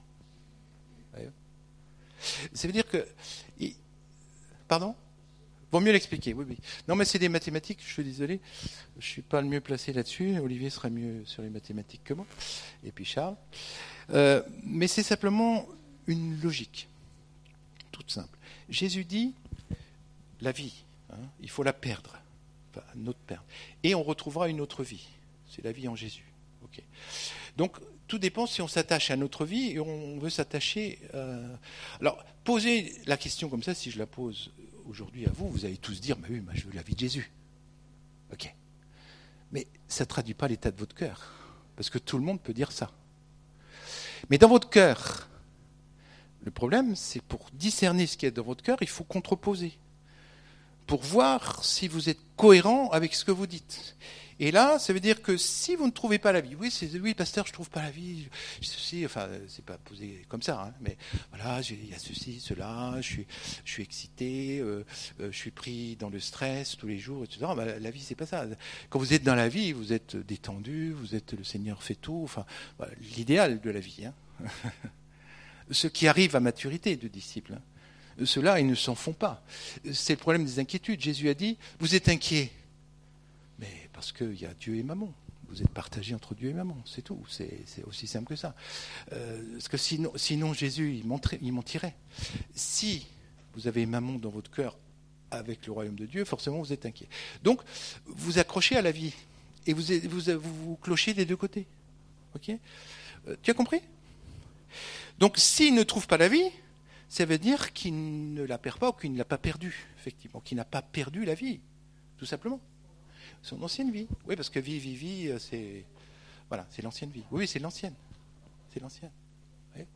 Ça veut dire que... Pardon? Vaut mieux l'expliquer, oui. Non, mais c'est des mathématiques, je suis désolé. Je ne suis pas le mieux placé là-dessus. Olivier sera mieux sur les mathématiques que moi. Et puis Charles. Mais c'est simplement une logique. Toute simple. Jésus dit, la vie, il faut la perdre. Enfin, notre perdre. Et on retrouvera une autre vie. C'est la vie en Jésus. Okay. Donc, tout dépend si on s'attache à notre vie et on veut s'attacher... Alors, poser la question comme ça, si je la pose aujourd'hui à vous, vous allez tous dire, oui, je veux la vie de Jésus. Ok. Mais ça ne traduit pas l'état de votre cœur. Parce que tout le monde peut dire ça. Mais dans votre cœur, le problème, c'est pour discerner ce qu'il y a dans votre cœur, il faut contreposer. Pour voir si vous êtes cohérent avec ce que vous dites. Et là, ça veut dire que si vous ne trouvez pas la vie, oui, pasteur, je ne trouve pas la vie, ceci, enfin, c'est pas posé comme ça, mais voilà, il y a ceci, cela, je suis excité, je suis pris dans le stress tous les jours, etc. La vie, c'est pas ça. Quand vous êtes dans la vie, vous êtes détendu, le Seigneur fait tout, enfin, l'idéal de la vie. Ceux qui arrivent à maturité de disciples, ceux-là, ils ne s'en font pas. C'est le problème des inquiétudes. Jésus a dit, vous êtes inquiets. Mais parce qu'il y a Dieu et Mammon. Vous êtes partagés entre Dieu et Mammon, c'est tout. C'est aussi simple que ça. Parce que sinon Jésus, il mentirait. Si vous avez Mammon dans votre cœur avec le royaume de Dieu, forcément vous êtes inquiet. Donc, vous accrochez à la vie. Et vous clochez des deux côtés. Ok ? Tu as compris ? Donc, s'il ne trouve pas la vie, ça veut dire qu'il ne la perd pas ou qu'il ne l'a pas perdue, effectivement, qu'il n'a pas perdu la vie, tout simplement. Son ancienne vie. Oui, parce que vie, c'est... Voilà, c'est l'ancienne vie. Oui, c'est l'ancienne. C'est l'ancienne. Oui.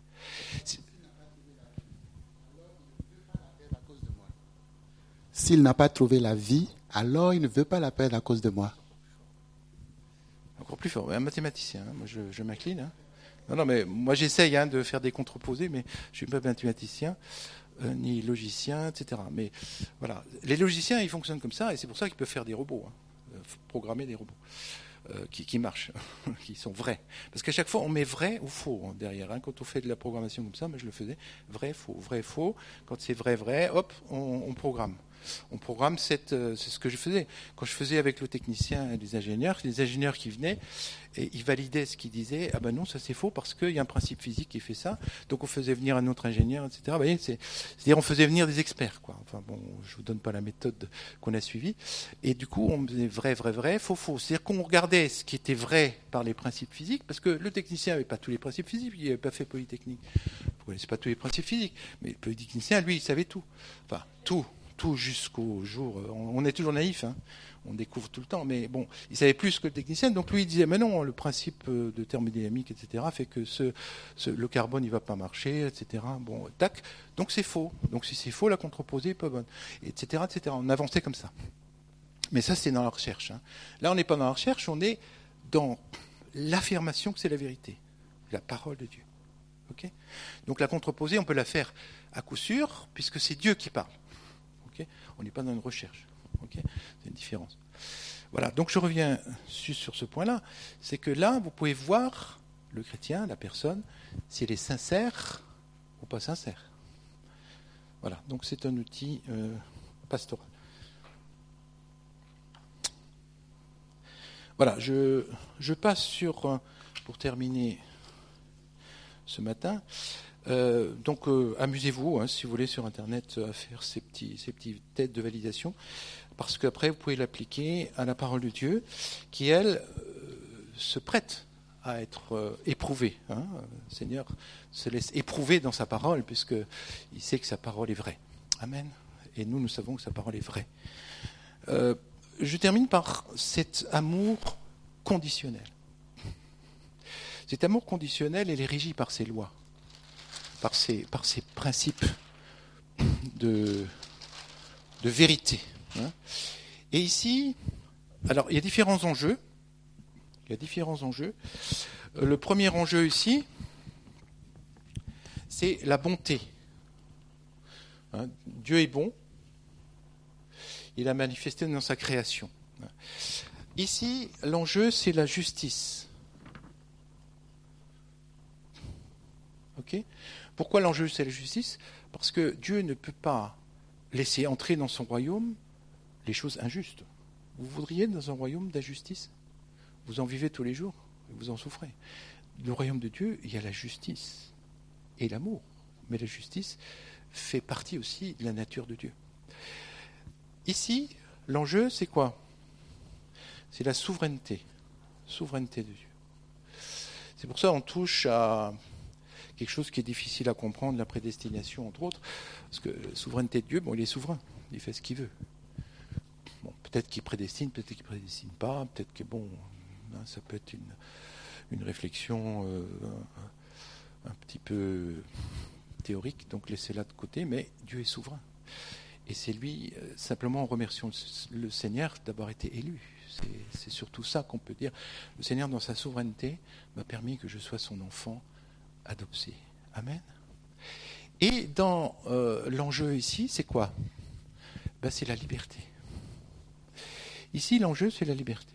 S'il n'a pas trouvé la vie, alors il ne veut pas la perdre à cause de moi. Encore plus fort. Un mathématicien, hein. Moi je m'incline. Hein. Non, mais moi j'essaye de faire des contreposés, mais je ne suis pas mathématicien, ni logicien, etc. Mais voilà, les logiciens, ils fonctionnent comme ça, et c'est pour ça qu'ils peuvent faire des robots, programmer des robots qui marchent, qui sont vrais. Parce qu'à chaque fois, on met vrai ou faux derrière. Quand on fait de la programmation comme ça, moi je le faisais, vrai, faux. Quand c'est vrai, hop, on programme. On programme, c'est ce que je faisais. Quand je faisais avec le technicien et les ingénieurs qui venaient, et ils validaient ce qu'ils disaient. Ah ben non, ça c'est faux parce qu'il y a un principe physique qui fait ça. Donc on faisait venir un autre ingénieur, etc. Vous voyez, c'est-à-dire on faisait venir des experts, quoi. Enfin bon, je vous donne pas la méthode qu'on a suivie. Et du coup, on faisait vrai, faux. C'est-à-dire qu'on regardait ce qui était vrai par les principes physiques, parce que le technicien n'avait pas tous les principes physiques, il n'avait pas fait Polytechnique. Vous ne connaissez pas tous les principes physiques, mais le polytechnicien, lui, il savait tout. Enfin, tout jusqu'au jour... On est toujours naïf, hein, on découvre tout le temps, mais bon, il savait plus que le technicien, donc lui il disait, mais non, le principe de thermodynamique, etc., fait que le carbone, il ne va pas marcher, etc. Bon, tac, donc c'est faux. Donc si c'est faux, la contreposée n'est pas bonne, etc., etc. On avançait comme ça. Mais ça, c'est dans la recherche. Hein. Là, on n'est pas dans la recherche, on est dans l'affirmation que c'est la vérité, la parole de Dieu. Okay ? Donc la contreposée, on peut la faire à coup sûr, puisque c'est Dieu qui parle. On n'est pas dans une recherche. C'est une différence. Voilà, donc je reviens sur ce point-là. C'est que là, vous pouvez voir le chrétien, la personne, si elle est sincère ou pas sincère. Voilà, donc c'est un outil pastoral. Voilà, je passe sur, pour terminer ce matin, donc amusez-vous, si vous voulez, sur Internet, à faire ces petits tests de validation, parce qu'après, vous pouvez l'appliquer à la parole de Dieu, qui, elle, se prête à être éprouvée. Le Seigneur se laisse éprouver dans sa parole, puisqu'il sait que sa parole est vraie. Amen. Et nous savons que sa parole est vraie. Je termine par cet amour conditionnel. Cet amour conditionnel, il est régi par ses lois. Par ces principes de vérité. Et ici, alors il y a différents enjeux. Le premier enjeu ici, c'est la bonté. Dieu est bon. Il a manifesté dans sa création. Ici, l'enjeu, c'est la justice. Ok ? Pourquoi l'enjeu, c'est la justice ? Parce que Dieu ne peut pas laisser entrer dans son royaume les choses injustes. Vous voudriez dans un royaume d'injustice ? Vous en vivez tous les jours, vous en souffrez. Dans le royaume de Dieu, il y a la justice et l'amour. Mais la justice fait partie aussi de la nature de Dieu. Ici, l'enjeu, c'est quoi ? C'est la souveraineté. Souveraineté de Dieu. C'est pour ça qu'on touche à quelque chose qui est difficile à comprendre, la prédestination, entre autres, parce que la souveraineté de Dieu, il est souverain, il fait ce qu'il veut. Bon, peut-être qu'il prédestine, peut-être qu'il ne prédestine pas, peut-être que, ça peut être une réflexion un petit peu théorique, donc laissez-la de côté, mais Dieu est souverain. Et c'est lui, simplement en remerciant le Seigneur d'avoir été élu. C'est surtout ça qu'on peut dire. Le Seigneur, dans sa souveraineté, m'a permis que je sois son enfant adopté. Amen. Et dans l'enjeu ici, c'est quoi ? C'est la liberté. Ici, l'enjeu, c'est la liberté.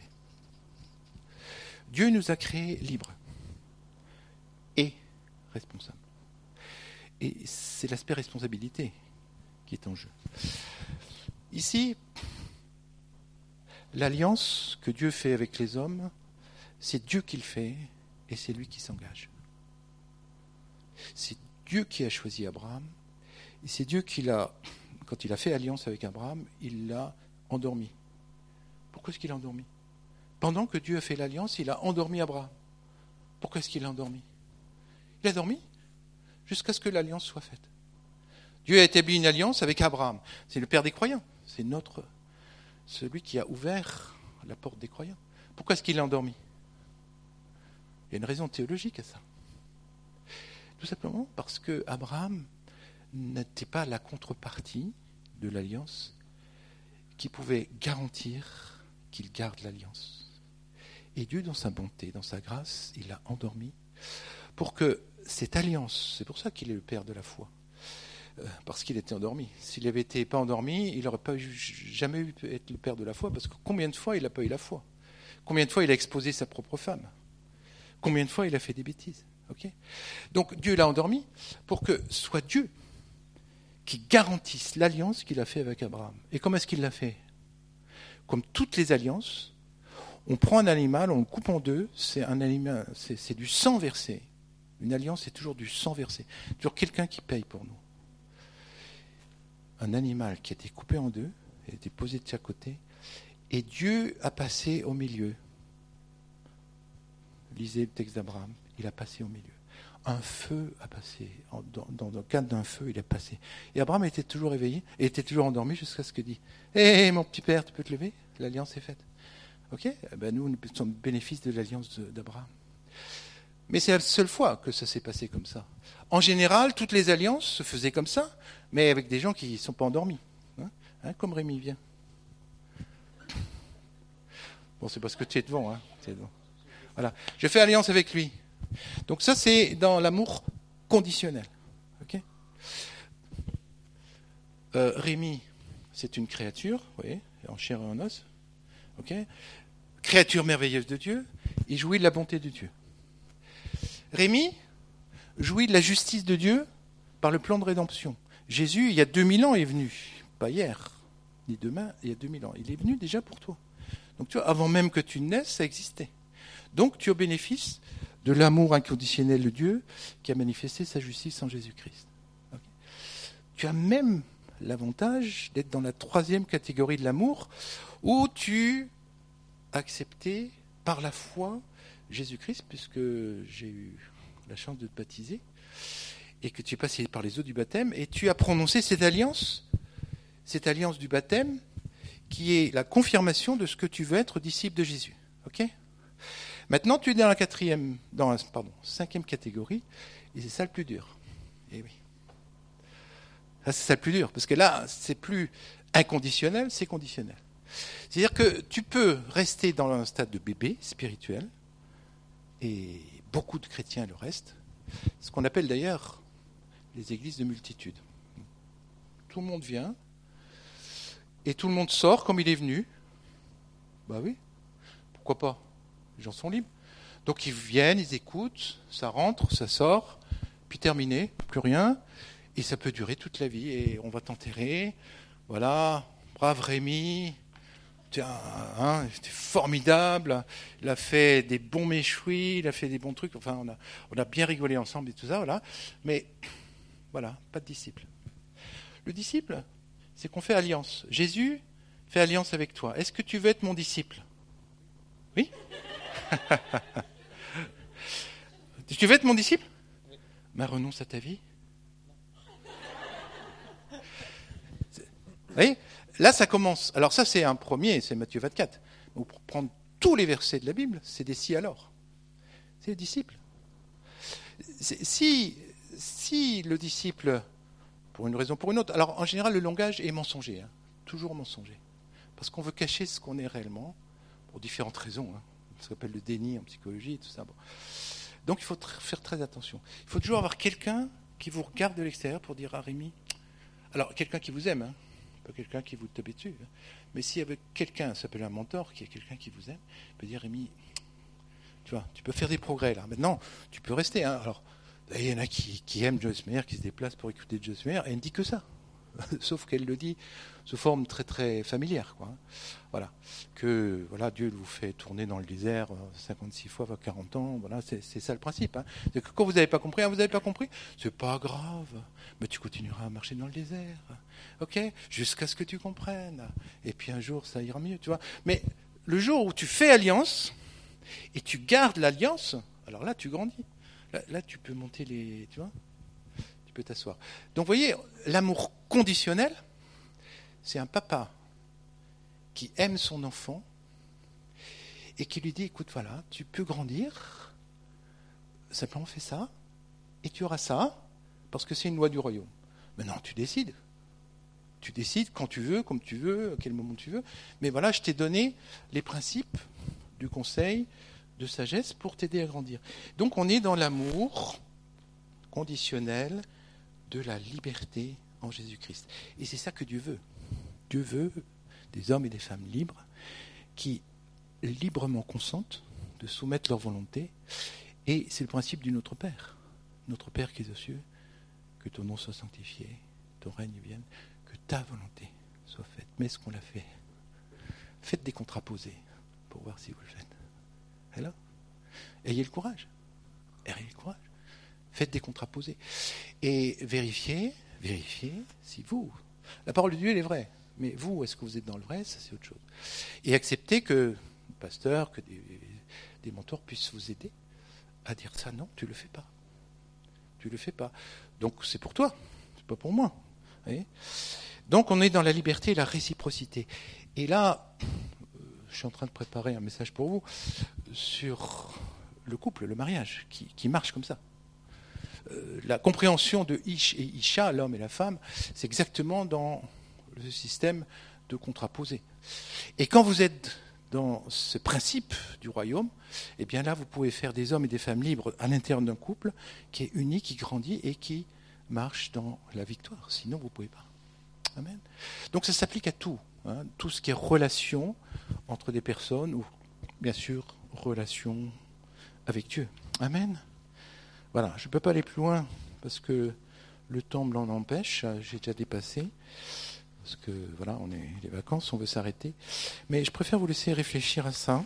Dieu nous a créés libres et responsables. Et c'est l'aspect responsabilité qui est en jeu. Ici, l'alliance que Dieu fait avec les hommes, c'est Dieu qui le fait et c'est lui qui s'engage. C'est Dieu qui a choisi Abraham et c'est Dieu qui quand il a fait alliance avec Abraham, il l'a endormi. Pourquoi est-ce qu'il l'a endormi ? Pendant que Dieu a fait l'alliance, il a endormi Abraham. Pourquoi est-ce qu'il l'a endormi ? Il a dormi jusqu'à ce que l'alliance soit faite. Dieu a établi une alliance avec Abraham. C'est le père des croyants. C'est celui qui a ouvert la porte des croyants. Pourquoi est-ce qu'il l'a endormi? Il y a une raison théologique à ça. Tout simplement parce que Abraham n'était pas la contrepartie de l'alliance qui pouvait garantir qu'il garde l'alliance. Et Dieu, dans sa bonté, dans sa grâce, il l'a endormi pour que cette alliance, c'est pour ça qu'il est le père de la foi, parce qu'il était endormi. S'il n'avait été pas endormi, il n'aurait pas jamais eu être le père de la foi, parce que combien de fois il n'a pas eu la foi? Combien de fois il a exposé sa propre femme? Combien de fois il a fait des bêtises? Okay. Donc Dieu l'a endormi pour que ce soit Dieu qui garantisse l'alliance qu'il a fait avec Abraham. Et comment est-ce qu'il l'a fait? Comme toutes les alliances, on prend un animal, on le coupe en deux, c'est un animal, c'est du sang versé. Une alliance, c'est toujours du sang versé. Toujours quelqu'un qui paye pour nous. Un animal qui a été coupé en deux, a été posé de chaque côté, et Dieu a passé au milieu. Lisez le texte d'Abraham, il a passé au milieu. Un feu a passé, dans le cadre d'un feu, il a passé. Et Abraham était toujours éveillé, et était toujours endormi jusqu'à ce que dit « Hé, mon petit père, tu peux te lever? L'alliance est faite. » Ok? Nous sommes bénéfices de l'alliance d'Abraham. Mais c'est la seule fois que ça s'est passé comme ça. En général, toutes les alliances se faisaient comme ça, mais avec des gens qui ne sont pas endormis. Comme Rémi vient. Bon, c'est parce que tu es devant. Tu es devant. Voilà. Je fais alliance avec lui. Donc ça, c'est dans l'amour conditionnel. Okay. Rémi, c'est une créature, vous voyez, en chair et en os. Okay. Créature merveilleuse de Dieu, il jouit de la bonté de Dieu. Rémi jouit de la justice de Dieu par le plan de rédemption. Jésus, il y a 2000 ans, est venu. Pas hier, ni demain, il y a 2000 ans. Il est venu déjà pour toi. Donc tu vois, avant même que tu naisses, ça existait. Donc tu as au bénéfice de l'amour inconditionnel de Dieu qui a manifesté sa justice en Jésus-Christ. Okay. Tu as même l'avantage d'être dans la troisième catégorie de l'amour où tu as accepté par la foi Jésus-Christ, puisque j'ai eu la chance de te baptiser, et que tu es passé par les eaux du baptême, et tu as prononcé cette alliance du baptême, qui est la confirmation de ce que tu veux être disciple de Jésus. Ok ? Maintenant, tu es dans la cinquième catégorie, et c'est ça le plus dur. Et oui. C'est ça le plus dur, parce que là, c'est plus inconditionnel, c'est conditionnel. C'est-à-dire que tu peux rester dans un stade de bébé spirituel, et beaucoup de chrétiens le restent, ce qu'on appelle d'ailleurs les églises de multitude. Tout le monde vient, et tout le monde sort comme il est venu. Bah oui, pourquoi pas? Les gens sont libres. Donc ils viennent, ils écoutent, ça rentre, ça sort, puis terminé, plus rien, et ça peut durer toute la vie, et on va t'enterrer, voilà, brave Rémi, c'était formidable, il a fait des bons méchouis, il a fait des bons trucs, enfin on a bien rigolé ensemble et tout ça, voilà, mais voilà, pas de disciple. Le disciple, c'est qu'on fait alliance. Jésus fait alliance avec toi. Est-ce que tu veux être mon disciple? Oui? Tu veux être mon disciple? Mais renonce à ta vie. Vous voyez? Là, ça commence. Alors ça, c'est un premier, c'est Matthieu 24. Donc, pour prendre tous les versets de la Bible, c'est des si alors. C'est le disciple. Si le disciple, pour une raison ou pour une autre, alors en général, le langage est mensonger, toujours mensonger. Parce qu'on veut cacher ce qu'on est réellement, pour différentes raisons. Ce qu'on appelle le déni en psychologie, tout ça. Bon. Donc il faut faire très attention. Il faut toujours avoir quelqu'un qui vous regarde de l'extérieur pour dire à Rémi, alors quelqu'un qui vous aime, pas quelqu'un qui vous tape dessus, mais s'il y avait quelqu'un, ça s'appelle un mentor, qui est quelqu'un qui vous aime, peut dire Rémi, tu vois, tu peux faire des progrès là. Maintenant, tu peux rester. Alors, il y en a qui aiment Joyce Meyer, qui se déplacent pour écouter Joyce Meyer, et elle ne dit que ça. Sauf qu'elle le dit sous forme très très familière, quoi. Voilà, que voilà, Dieu vous fait tourner dans le désert 56 fois, 40 ans. Voilà, c'est ça le principe. C'est que quand vous n'avez pas compris, vous n'avez pas compris, c'est pas grave, mais tu continueras à marcher dans le désert, ok, jusqu'à ce que tu comprennes. Et puis un jour, ça ira mieux, tu vois. Mais le jour où tu fais alliance et tu gardes l'alliance, alors là, tu grandis. Là, tu peux monter tu vois. Tu peux t'asseoir. Donc, vous voyez, l'amour conditionnel, c'est un papa qui aime son enfant et qui lui dit, écoute, voilà, tu peux grandir, simplement fais ça, et tu auras ça, parce que c'est une loi du royaume. Maintenant, tu décides. Tu décides quand tu veux, comme tu veux, à quel moment tu veux. Mais voilà, je t'ai donné les principes du conseil de sagesse pour t'aider à grandir. Donc, on est dans l'amour conditionnel de la liberté en Jésus-Christ. Et c'est ça que Dieu veut. Dieu veut des hommes et des femmes libres qui librement consentent de soumettre leur volonté. Et c'est le principe du Notre Père. Notre Père qui est aux cieux, que ton nom soit sanctifié, ton règne vienne, que ta volonté soit faite. Mais est-ce qu'on l'a fait? Faites des contraposés pour voir si vous le faites. Et là, ayez le courage. Ayez le courage. Faites des contraposés. Et vérifiez si vous... La parole de Dieu, elle est vraie. Mais vous, est-ce que vous êtes dans le vrai? Ça, c'est autre chose. Et acceptez que le pasteur, que des mentors puissent vous aider à dire ça. Non, tu ne le fais pas. Tu ne le fais pas. Donc, c'est pour toi. C'est pas pour moi. Vous voyez? Donc, on est dans la liberté et la réciprocité. Et là, je suis en train de préparer un message pour vous sur le couple, le mariage, qui marche comme ça. La compréhension de Ish et Isha, l'homme et la femme, c'est exactement dans le système de contraposé. Et quand vous êtes dans ce principe du royaume, eh bien là, vous pouvez faire des hommes et des femmes libres à l'intérieur d'un couple qui est uni, qui grandit et qui marche dans la victoire. Sinon, vous ne pouvez pas. Amen. Donc ça s'applique à tout. Tout ce qui est relation entre des personnes ou, bien sûr, relation avec Dieu. Amen. Voilà, je ne peux pas aller plus loin parce que le temps me l'en empêche. J'ai déjà dépassé. Parce que, voilà, on est les vacances, on veut s'arrêter. Mais je préfère vous laisser réfléchir à ça.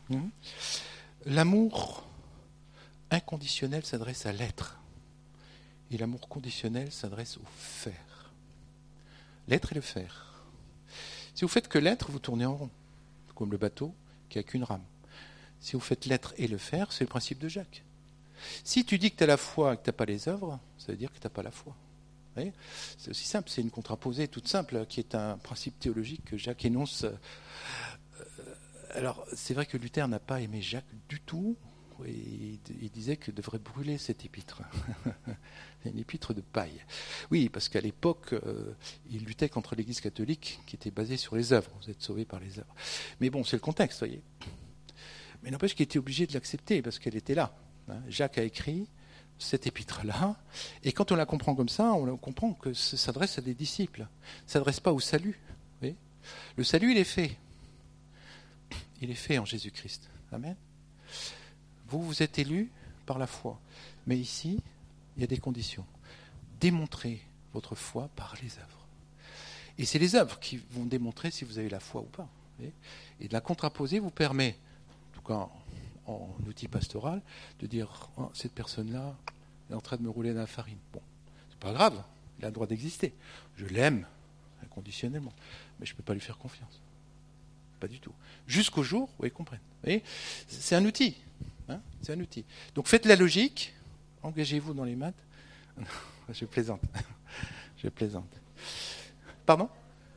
L'amour inconditionnel s'adresse à l'être. Et l'amour conditionnel s'adresse au faire. L'être et le faire. Si vous faites que l'être, vous tournez en rond. Comme le bateau qui n'a qu'une rame. Si vous faites l'être et le faire, c'est le principe de Jacques. Si tu dis que tu as la foi et que tu n'as pas les œuvres, ça veut dire que tu n'as pas la foi. Vous voyez, c'est aussi simple, c'est une contraposée toute simple, qui est un principe théologique que Jacques énonce. Alors, c'est vrai que Luther n'a pas aimé Jacques du tout, et il disait qu'il devrait brûler cette épître. C'est une épître de paille. Oui, parce qu'à l'époque, il luttait contre l'Église catholique, qui était basée sur les œuvres. Vous êtes sauvés par les œuvres. Mais bon, c'est le contexte, vous voyez. Mais n'empêche qu'il était obligé de l'accepter, parce qu'elle était là. Jacques a écrit cette épître-là, et quand on la comprend comme ça, on comprend que ça s'adresse à des disciples. Ça ne s'adresse pas au salut. Vous voyez, le salut, il est fait. Il est fait en Jésus-Christ. Amen. Vous êtes élus par la foi. Mais ici, il y a des conditions. Démontrez votre foi par les œuvres. Et c'est les œuvres qui vont démontrer si vous avez la foi ou pas. Vous voyez, et de la contraposer vous permet, en tout cas en outil pastoral, de dire oh, cette personne-là est en train de me rouler dans la farine. Bon, c'est pas grave, il a le droit d'exister. Je l'aime inconditionnellement, mais je ne peux pas lui faire confiance. Pas du tout. Jusqu'au jour où ils comprennent. Vous voyez, c'est un outil. C'est un outil. Donc faites la logique, engagez-vous dans les maths. Je plaisante. Je plaisante. Pardon ?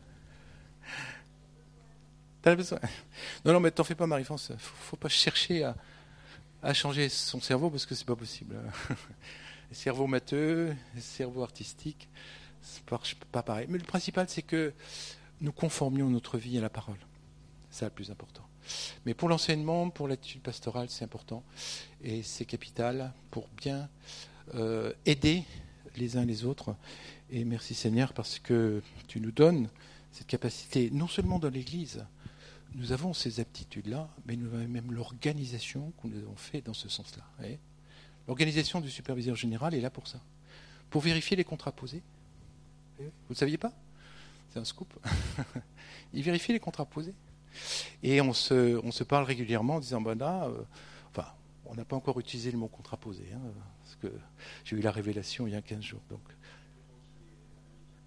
T'as besoin ? Non, mais t'en fais pas, Marie-France. Faut pas chercher à changer son cerveau parce que c'est pas possible. Le cerveau matheux, le cerveau artistique, c'est pas pareil. Mais le principal, c'est que nous conformions notre vie à la parole. C'est le plus important. Mais pour l'enseignement, pour l'attitude pastorale, c'est important. Et c'est capital pour bien aider les uns les autres. Et merci Seigneur parce que tu nous donnes cette capacité, non seulement dans l'Église, nous avons ces aptitudes-là, mais nous avons même l'organisation que nous avons fait dans ce sens-là. L'organisation du superviseur général est là pour ça. Pour vérifier les contraposés. Vous ne le saviez pas ? C'est un scoop. Il vérifie les contraposés. Et on se parle régulièrement en disant, enfin, on n'a pas encore utilisé le mot contraposé, parce que j'ai eu la révélation il y a 15 jours. Donc. Contraposé ?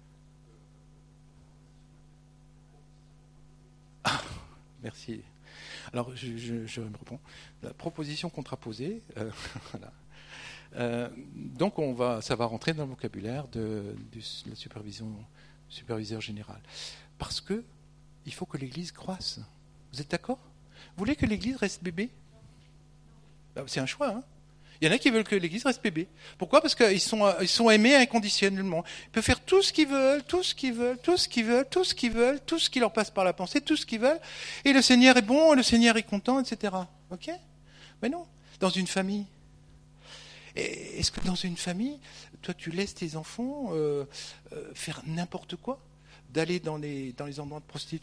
Ah, merci. Alors, je me réponds. La proposition contraposée, voilà. Donc ça va rentrer dans le vocabulaire de la superviseur général. Parce que il faut que l'Église croisse. Vous êtes d'accord ? Vous voulez que l'Église reste bébé ? C'est un choix, hein ? Il y en a qui veulent que l'Église reste bébé. Pourquoi ? Parce qu'ils sont aimés inconditionnellement. Ils peuvent faire tout ce qu'ils veulent, tout ce qu'ils veulent, tout ce qu'ils veulent, tout ce qu'ils veulent, tout ce qui leur passe par la pensée, tout ce qu'ils veulent. Et le Seigneur est bon, le Seigneur est content, etc. Ok ? Mais non. Dans une famille. Est-ce que dans une famille, toi tu laisses tes enfants faire n'importe quoi ? D'aller dans les endroits de prostitution ?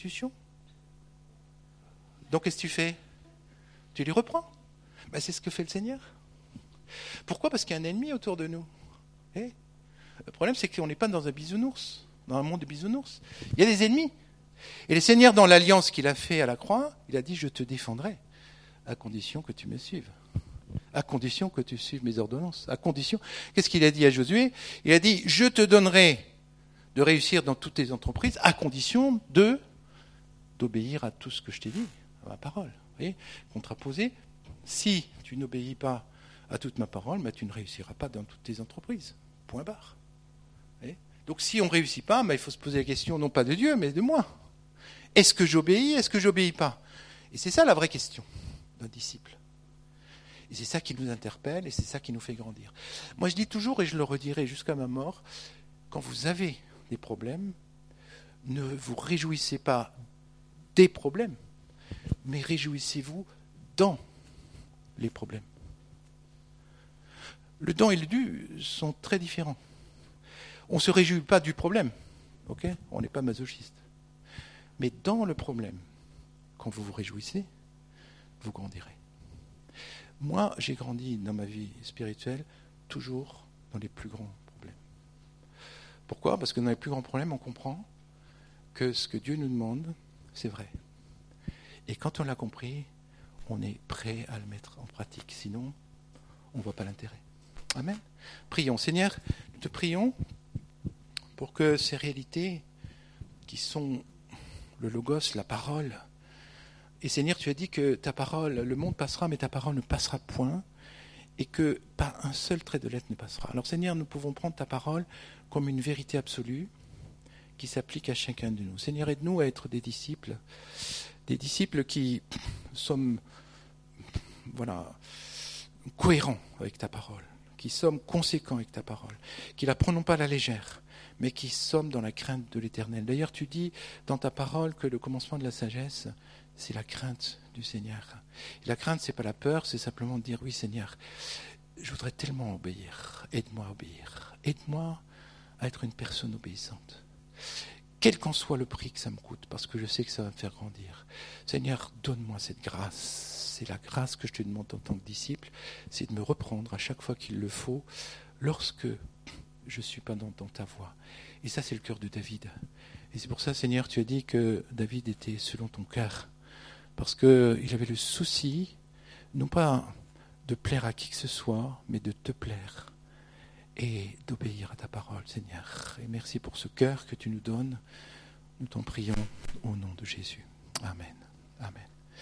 Donc qu'est-ce que tu fais ? Tu les reprends ? C'est ce que fait le Seigneur. Pourquoi ? Parce qu'il y a un ennemi autour de nous. Le problème, c'est qu'on n'est pas dans un bisounours, dans un monde de bisounours. Il y a des ennemis. Et le Seigneur, dans l'alliance qu'il a fait à la croix, il a dit « Je te défendrai, à condition que tu me suives. À condition que tu suives mes ordonnances. À condition... » Qu'est-ce qu'il a dit à Josué ? Il a dit « Je te donnerai de réussir dans toutes tes entreprises, à condition d'obéir à tout ce que je t'ai dit, à ma parole. » Vous voyez ? Contraposé, si tu n'obéis pas à toute ma parole, tu ne réussiras pas dans toutes tes entreprises. Point barre. Donc si on ne réussit pas, il faut se poser la question non pas de Dieu, mais de moi. Est-ce que j'obéis ? Est-ce que j'obéis pas ? Et c'est ça la vraie question d'un disciple. Et c'est ça qui nous interpelle et c'est ça qui nous fait grandir. Moi je dis toujours, et je le redirai jusqu'à ma mort, quand vous avez des problèmes, ne vous réjouissez pas des problèmes, mais réjouissez-vous dans les problèmes. Le dans et le du sont très différents. On ne se réjouit pas du problème, ok ? On n'est pas masochiste. Mais dans le problème, quand vous vous réjouissez, vous grandirez. Moi, j'ai grandi dans ma vie spirituelle toujours dans les plus grands problèmes. Pourquoi ? Parce que dans les plus grands problèmes, on comprend que ce que Dieu nous demande, c'est vrai. Et quand on l'a compris, on est prêt à le mettre en pratique. Sinon, on ne voit pas l'intérêt. Amen. Prions. Seigneur, nous te prions pour que ces réalités qui sont le logos, la parole, et Seigneur, tu as dit que ta parole, le monde passera, mais ta parole ne passera point, et que pas un seul trait de lettre ne passera. Alors Seigneur, nous pouvons prendre ta parole comme une vérité absolue qui s'applique à chacun de nous. Seigneur, aide-nous à être des disciples qui sommes cohérents avec ta parole, qui sommes conséquents avec ta parole, qui ne la prenons pas à la légère, mais qui sommes dans la crainte de l'Éternel. D'ailleurs, tu dis dans ta parole que le commencement de la sagesse, c'est la crainte du Seigneur. Et la crainte, ce n'est pas la peur, c'est simplement de dire, oui Seigneur, je voudrais tellement obéir, aide-moi à obéir, aide-moi à être une personne obéissante. Quel qu'en soit le prix que ça me coûte, parce que je sais que ça va me faire grandir. Seigneur, donne-moi cette grâce. C'est la grâce que je te demande en tant que disciple, c'est de me reprendre à chaque fois qu'il le faut, lorsque je ne suis pas dans ta voie. Et ça, c'est le cœur de David. Et c'est pour ça, Seigneur, tu as dit que David était selon ton cœur. Parce qu'il avait le souci, non pas de plaire à qui que ce soit, mais de te plaire et d'obéir à ta parole, Seigneur. Et merci pour ce cœur que tu nous donnes. Nous t'en prions au nom de Jésus. Amen. Amen.